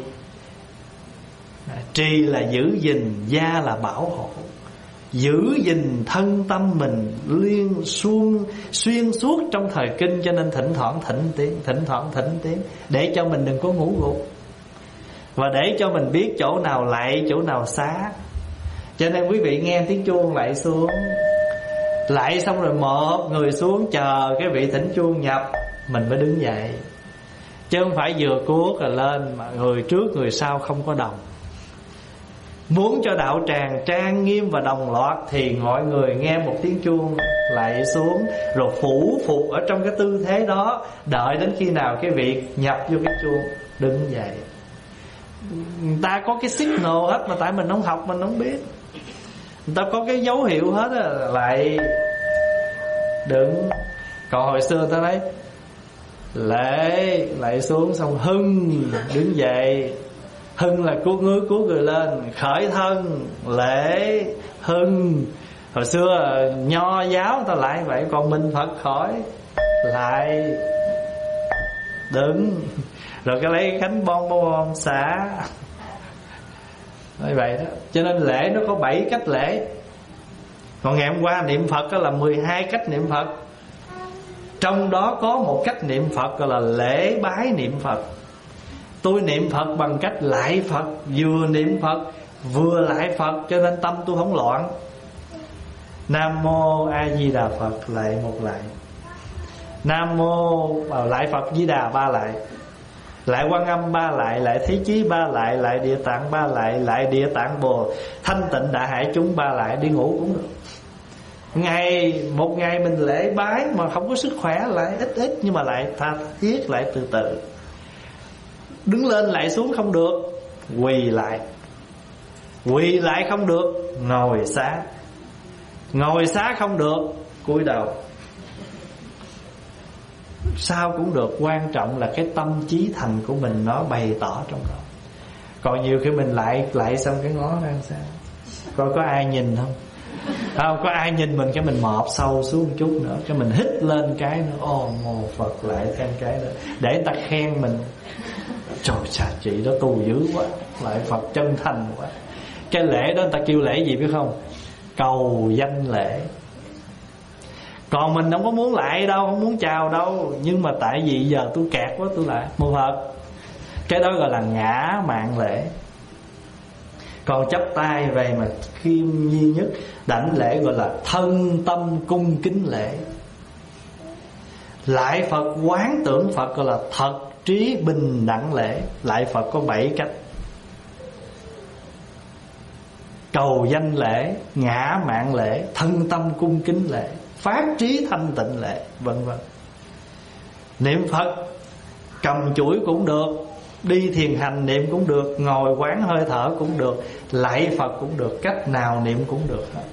Trì là giữ gìn, gia là bảo hộ. Giữ gìn thân tâm mình liên xuông xuyên suốt trong thời kinh. Cho nên thỉnh thoảng thỉnh tiếng, thỉnh thoảng thỉnh tiếng, để cho mình đừng có ngủ gục, và để cho mình biết chỗ nào lạy, chỗ nào xá. Cho nên quý vị nghe tiếng chuông lạy xuống, lạy xong rồi một người xuống chờ cái vị thỉnh chuông nhập, mình mới đứng dậy. Chứ không phải vừa cuốc rồi lên mà người trước người sau không có đồng. Muốn cho đạo tràng trang nghiêm và đồng loạt thì mọi người nghe một tiếng chuông lạy xuống, rồi phủ phục ở trong cái tư thế đó, đợi đến khi nào cái vị nhập vô cái chuông đứng dậy. Người ta có cái signal hết mà tại mình không học mình không biết. Người ta có cái dấu hiệu hết á, lại đứng. Còn hồi xưa ta nói lễ lại xuống xong hưng đứng dậy. Hưng là cứu ngứa cứu người lên, khởi thân lễ hưng. Hồi xưa nho giáo người ta lại vậy, còn mình Phật khỏi lại đứng, rồi cái lấy cánh bon bon bon xả. Như vậy đó. Cho nên lễ nó có bảy cách lễ. Còn ngày hôm qua niệm Phật là mười hai cách niệm Phật. Trong đó có một cách niệm Phật gọi là lễ bái niệm Phật. Tôi niệm Phật bằng cách lại Phật, vừa niệm Phật vừa lại Phật, cho nên tâm tôi không loạn. Nam Mô A Di Đà Phật lại một lại, Nam Mô lại Phật Di Đà ba lại, lại Quan Âm ba lại, lại Thế Chí ba lại, lại Địa Tạng ba lại, lại Địa Tạng Bồ Thanh Tịnh Đại Hải chúng ba lại. Đi ngủ cũng được. Ngày một ngày mình lễ bái mà không có sức khỏe lại ít ít, nhưng mà lại tha thiết, lại từ từ. Đứng lên lại xuống không được, quỳ lại. Quỳ lại không được, ngồi xá. Ngồi xá không được, cúi đầu. Sao cũng được, quan trọng là cái tâm trí thành của mình nó bày tỏ trong đó. Còn nhiều khi mình lại lại xong cái ngó ra sao, coi có ai nhìn không. Không có ai nhìn mình, cái mình mọp sâu xuống một chút nữa, cái mình hít lên cái nữa, ô mô Phật lại thêm cái nữa, để người ta khen mình. Trời xà chị đó tu dữ quá, lại Phật chân thành quá. Cái lễ đó người ta kêu lễ gì biết không? Cầu danh lễ. Còn mình không có muốn lại đâu, không muốn chào đâu, nhưng mà tại vì giờ tôi kẹt quá tôi lại mô Phật. Cái đó gọi là ngã mạn lễ. Còn chắp tay về mà khiêm nhi nhất đảnh lễ gọi là thân tâm cung kính lễ. Lại Phật quán tưởng Phật gọi là thật trí bình đẳng lễ. Lại Phật có bảy cách: cầu danh lễ, ngã mạn lễ, thân tâm cung kính lễ, phát trí thanh tịnh lễ, vân vân. Niệm Phật cầm chuỗi cũng được, đi thiền hành niệm cũng được, ngồi quán hơi thở cũng được, lạy Phật cũng được, cách nào niệm cũng được hết.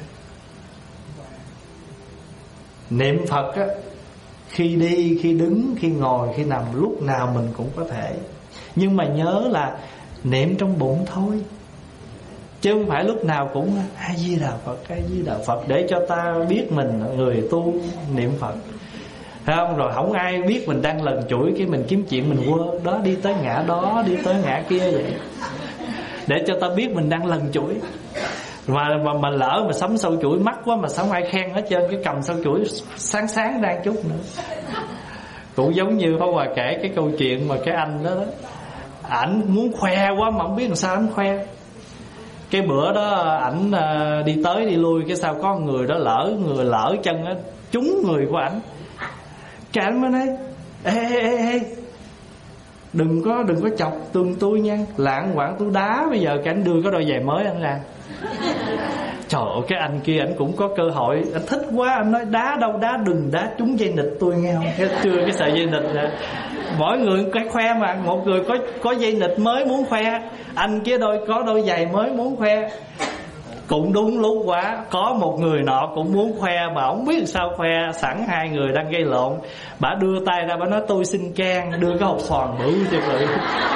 Niệm Phật á, khi đi, khi đứng, khi ngồi, khi nằm, lúc nào mình cũng có thể. Nhưng mà nhớ là niệm trong bụng thôi, chứ không phải lúc nào cũng A Di Đà Phật, A Di Đà Phật, để cho ta biết mình người tu niệm Phật. Thấy không? Rồi không ai biết mình đang lần chuỗi, cái mình kiếm chuyện mình quơ đó, đi tới ngã đó, đi tới ngã kia vậy. để cho ta biết mình đang lần chuỗi. Mà, mà, mà lỡ mà sắm sâu chuỗi mắc quá mà không ai khen hết trơn, cái cầm sâu chuỗi sáng sáng đang chút nữa. Cũng giống như Pháp Hòa kể cái câu chuyện mà cái anh đó, đó ảnh muốn khoe quá mà không biết làm sao ảnh khoe. Cái bữa đó ảnh đi tới đi lui, cái sao có người đó lỡ người lỡ chân á, trúng người của ảnh. Cái ảnh mới nói: Ê ê ê ê, Đừng có đừng có chọc tường tôi nha, lạng quạng tôi đá. Bây giờ cái anh đưa cái đôi giày mới anh ra. Trời ơi, cái anh kia anh cũng có cơ hội, anh thích quá, anh nói: Đá đâu đá, đừng đá trúng dây nịt tôi nghe không. Cái chưa cái sợi dây nịt nè. Mỗi người cái khoe mà, một người có có dây nịt mới muốn khoe, anh kia đôi có đôi giày mới muốn khoe. Cũng đúng lúc quá, có một người nọ cũng muốn khoe mà không biết sao khoe. Sẵn hai người đang gây lộn, bà đưa tay ra, bà nói: Tôi xin can, đưa cái hộp xoàn bự cho người.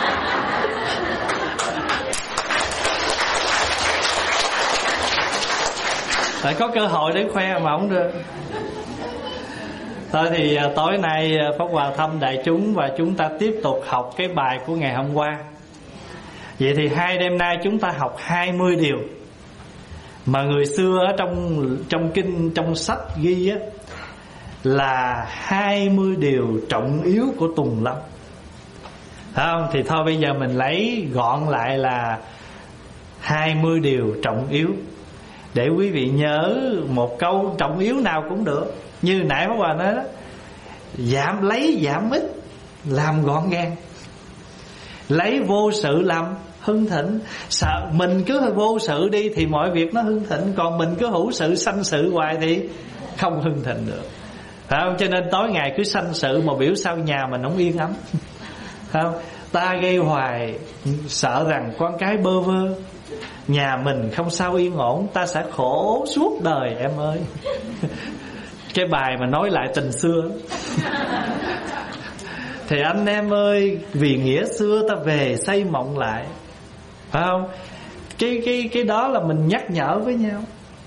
Phải có cơ hội để khoe mà không được. Thôi thì tối nay Pháp Hòa thăm đại chúng và chúng ta tiếp tục học cái bài của ngày hôm qua. Vậy thì hai đêm nay chúng ta học hai mươi điều mà người xưa ở trong trong kinh, trong sách ghi á, là hai mươi điều trọng yếu của Tùng Lâm. Phải không? Thì thôi bây giờ mình lấy gọn lại là hai mươi điều trọng yếu, để quý vị nhớ một câu trọng yếu nào cũng được. Như nãy Pháp Hòa nói đó, giảm lấy giảm ít làm gọn gàng, lấy vô sự làm hưng thịnh. Sợ mình cứ vô sự đi thì mọi việc nó hưng thịnh, còn mình cứ hữu sự sanh sự hoài thì không hưng thịnh được. Phải không? Cho nên tối ngày cứ sanh sự mà biểu sao nhà mình không yên ấm. Phải không? Ta gây hoài, sợ rằng con cái bơ vơ, nhà mình không sao yên ổn, ta sẽ khổ suốt đời em ơi. Cái bài mà nói lại tình xưa. Thì anh em ơi, vì nghĩa xưa ta về xây mộng lại. Phải không? Cái, cái, cái đó là mình nhắc nhở với nhau.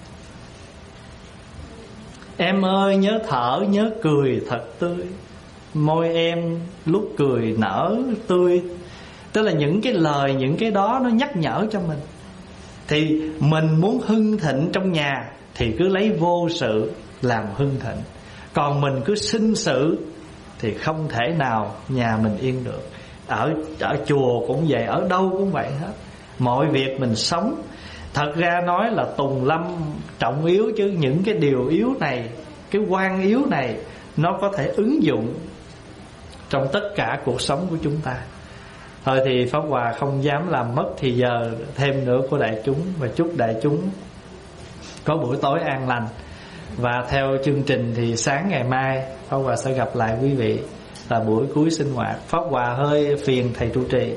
Em ơi nhớ thở nhớ cười thật tươi, môi em lúc cười nở tươi. Tức là những cái lời, những cái đó nó nhắc nhở cho mình. Thì mình muốn hưng thịnh trong nhà thì cứ lấy vô sự làm hưng thịnh. Còn mình cứ sinh sự thì không thể nào nhà mình yên được. Ở, ở chùa cũng vậy, ở đâu cũng vậy hết. Mọi việc mình sống, thật ra nói là Tùng Lâm trọng yếu, chứ những cái điều yếu này, cái quan yếu này, nó có thể ứng dụng trong tất cả cuộc sống của chúng ta. Thôi thì Pháp Hòa không dám làm mất thì giờ thêm nữa của đại chúng, và chúc đại chúng có buổi tối an lành. Và theo chương trình thì sáng ngày mai Pháp Hòa sẽ gặp lại quý vị là buổi cuối sinh hoạt. Pháp Hòa hơi phiền thầy trụ trì,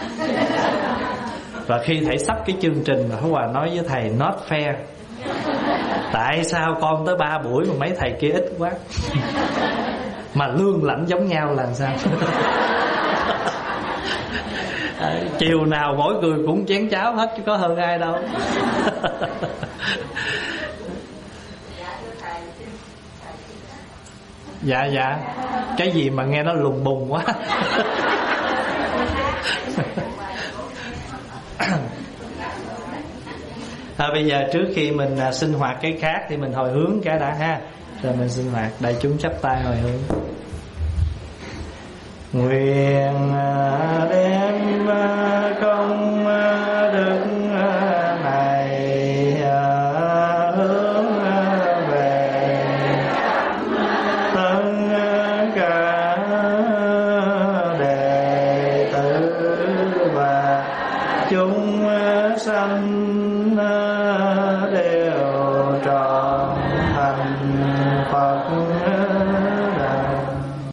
và khi thầy sắp cái chương trình mà Pháp Hòa nói với thầy not fair. Tại sao con tới ba buổi mà mấy thầy kia ít quá, mà lương lãnh giống nhau là sao? À, chiều nào mỗi người cũng chén cháo hết chứ có hơn ai đâu. Dạ dạ. Cái gì mà nghe nó lùng bùng quá. À, bây giờ trước khi mình à, sinh hoạt cái khác thì mình hồi hướng cái đã ha, rồi mình sinh hoạt. Đại chúng chắp tay hồi hướng. Nguyện à, đem à, công à, đức à, này à, hướng à, về tất cả đệ tử và chúng sanh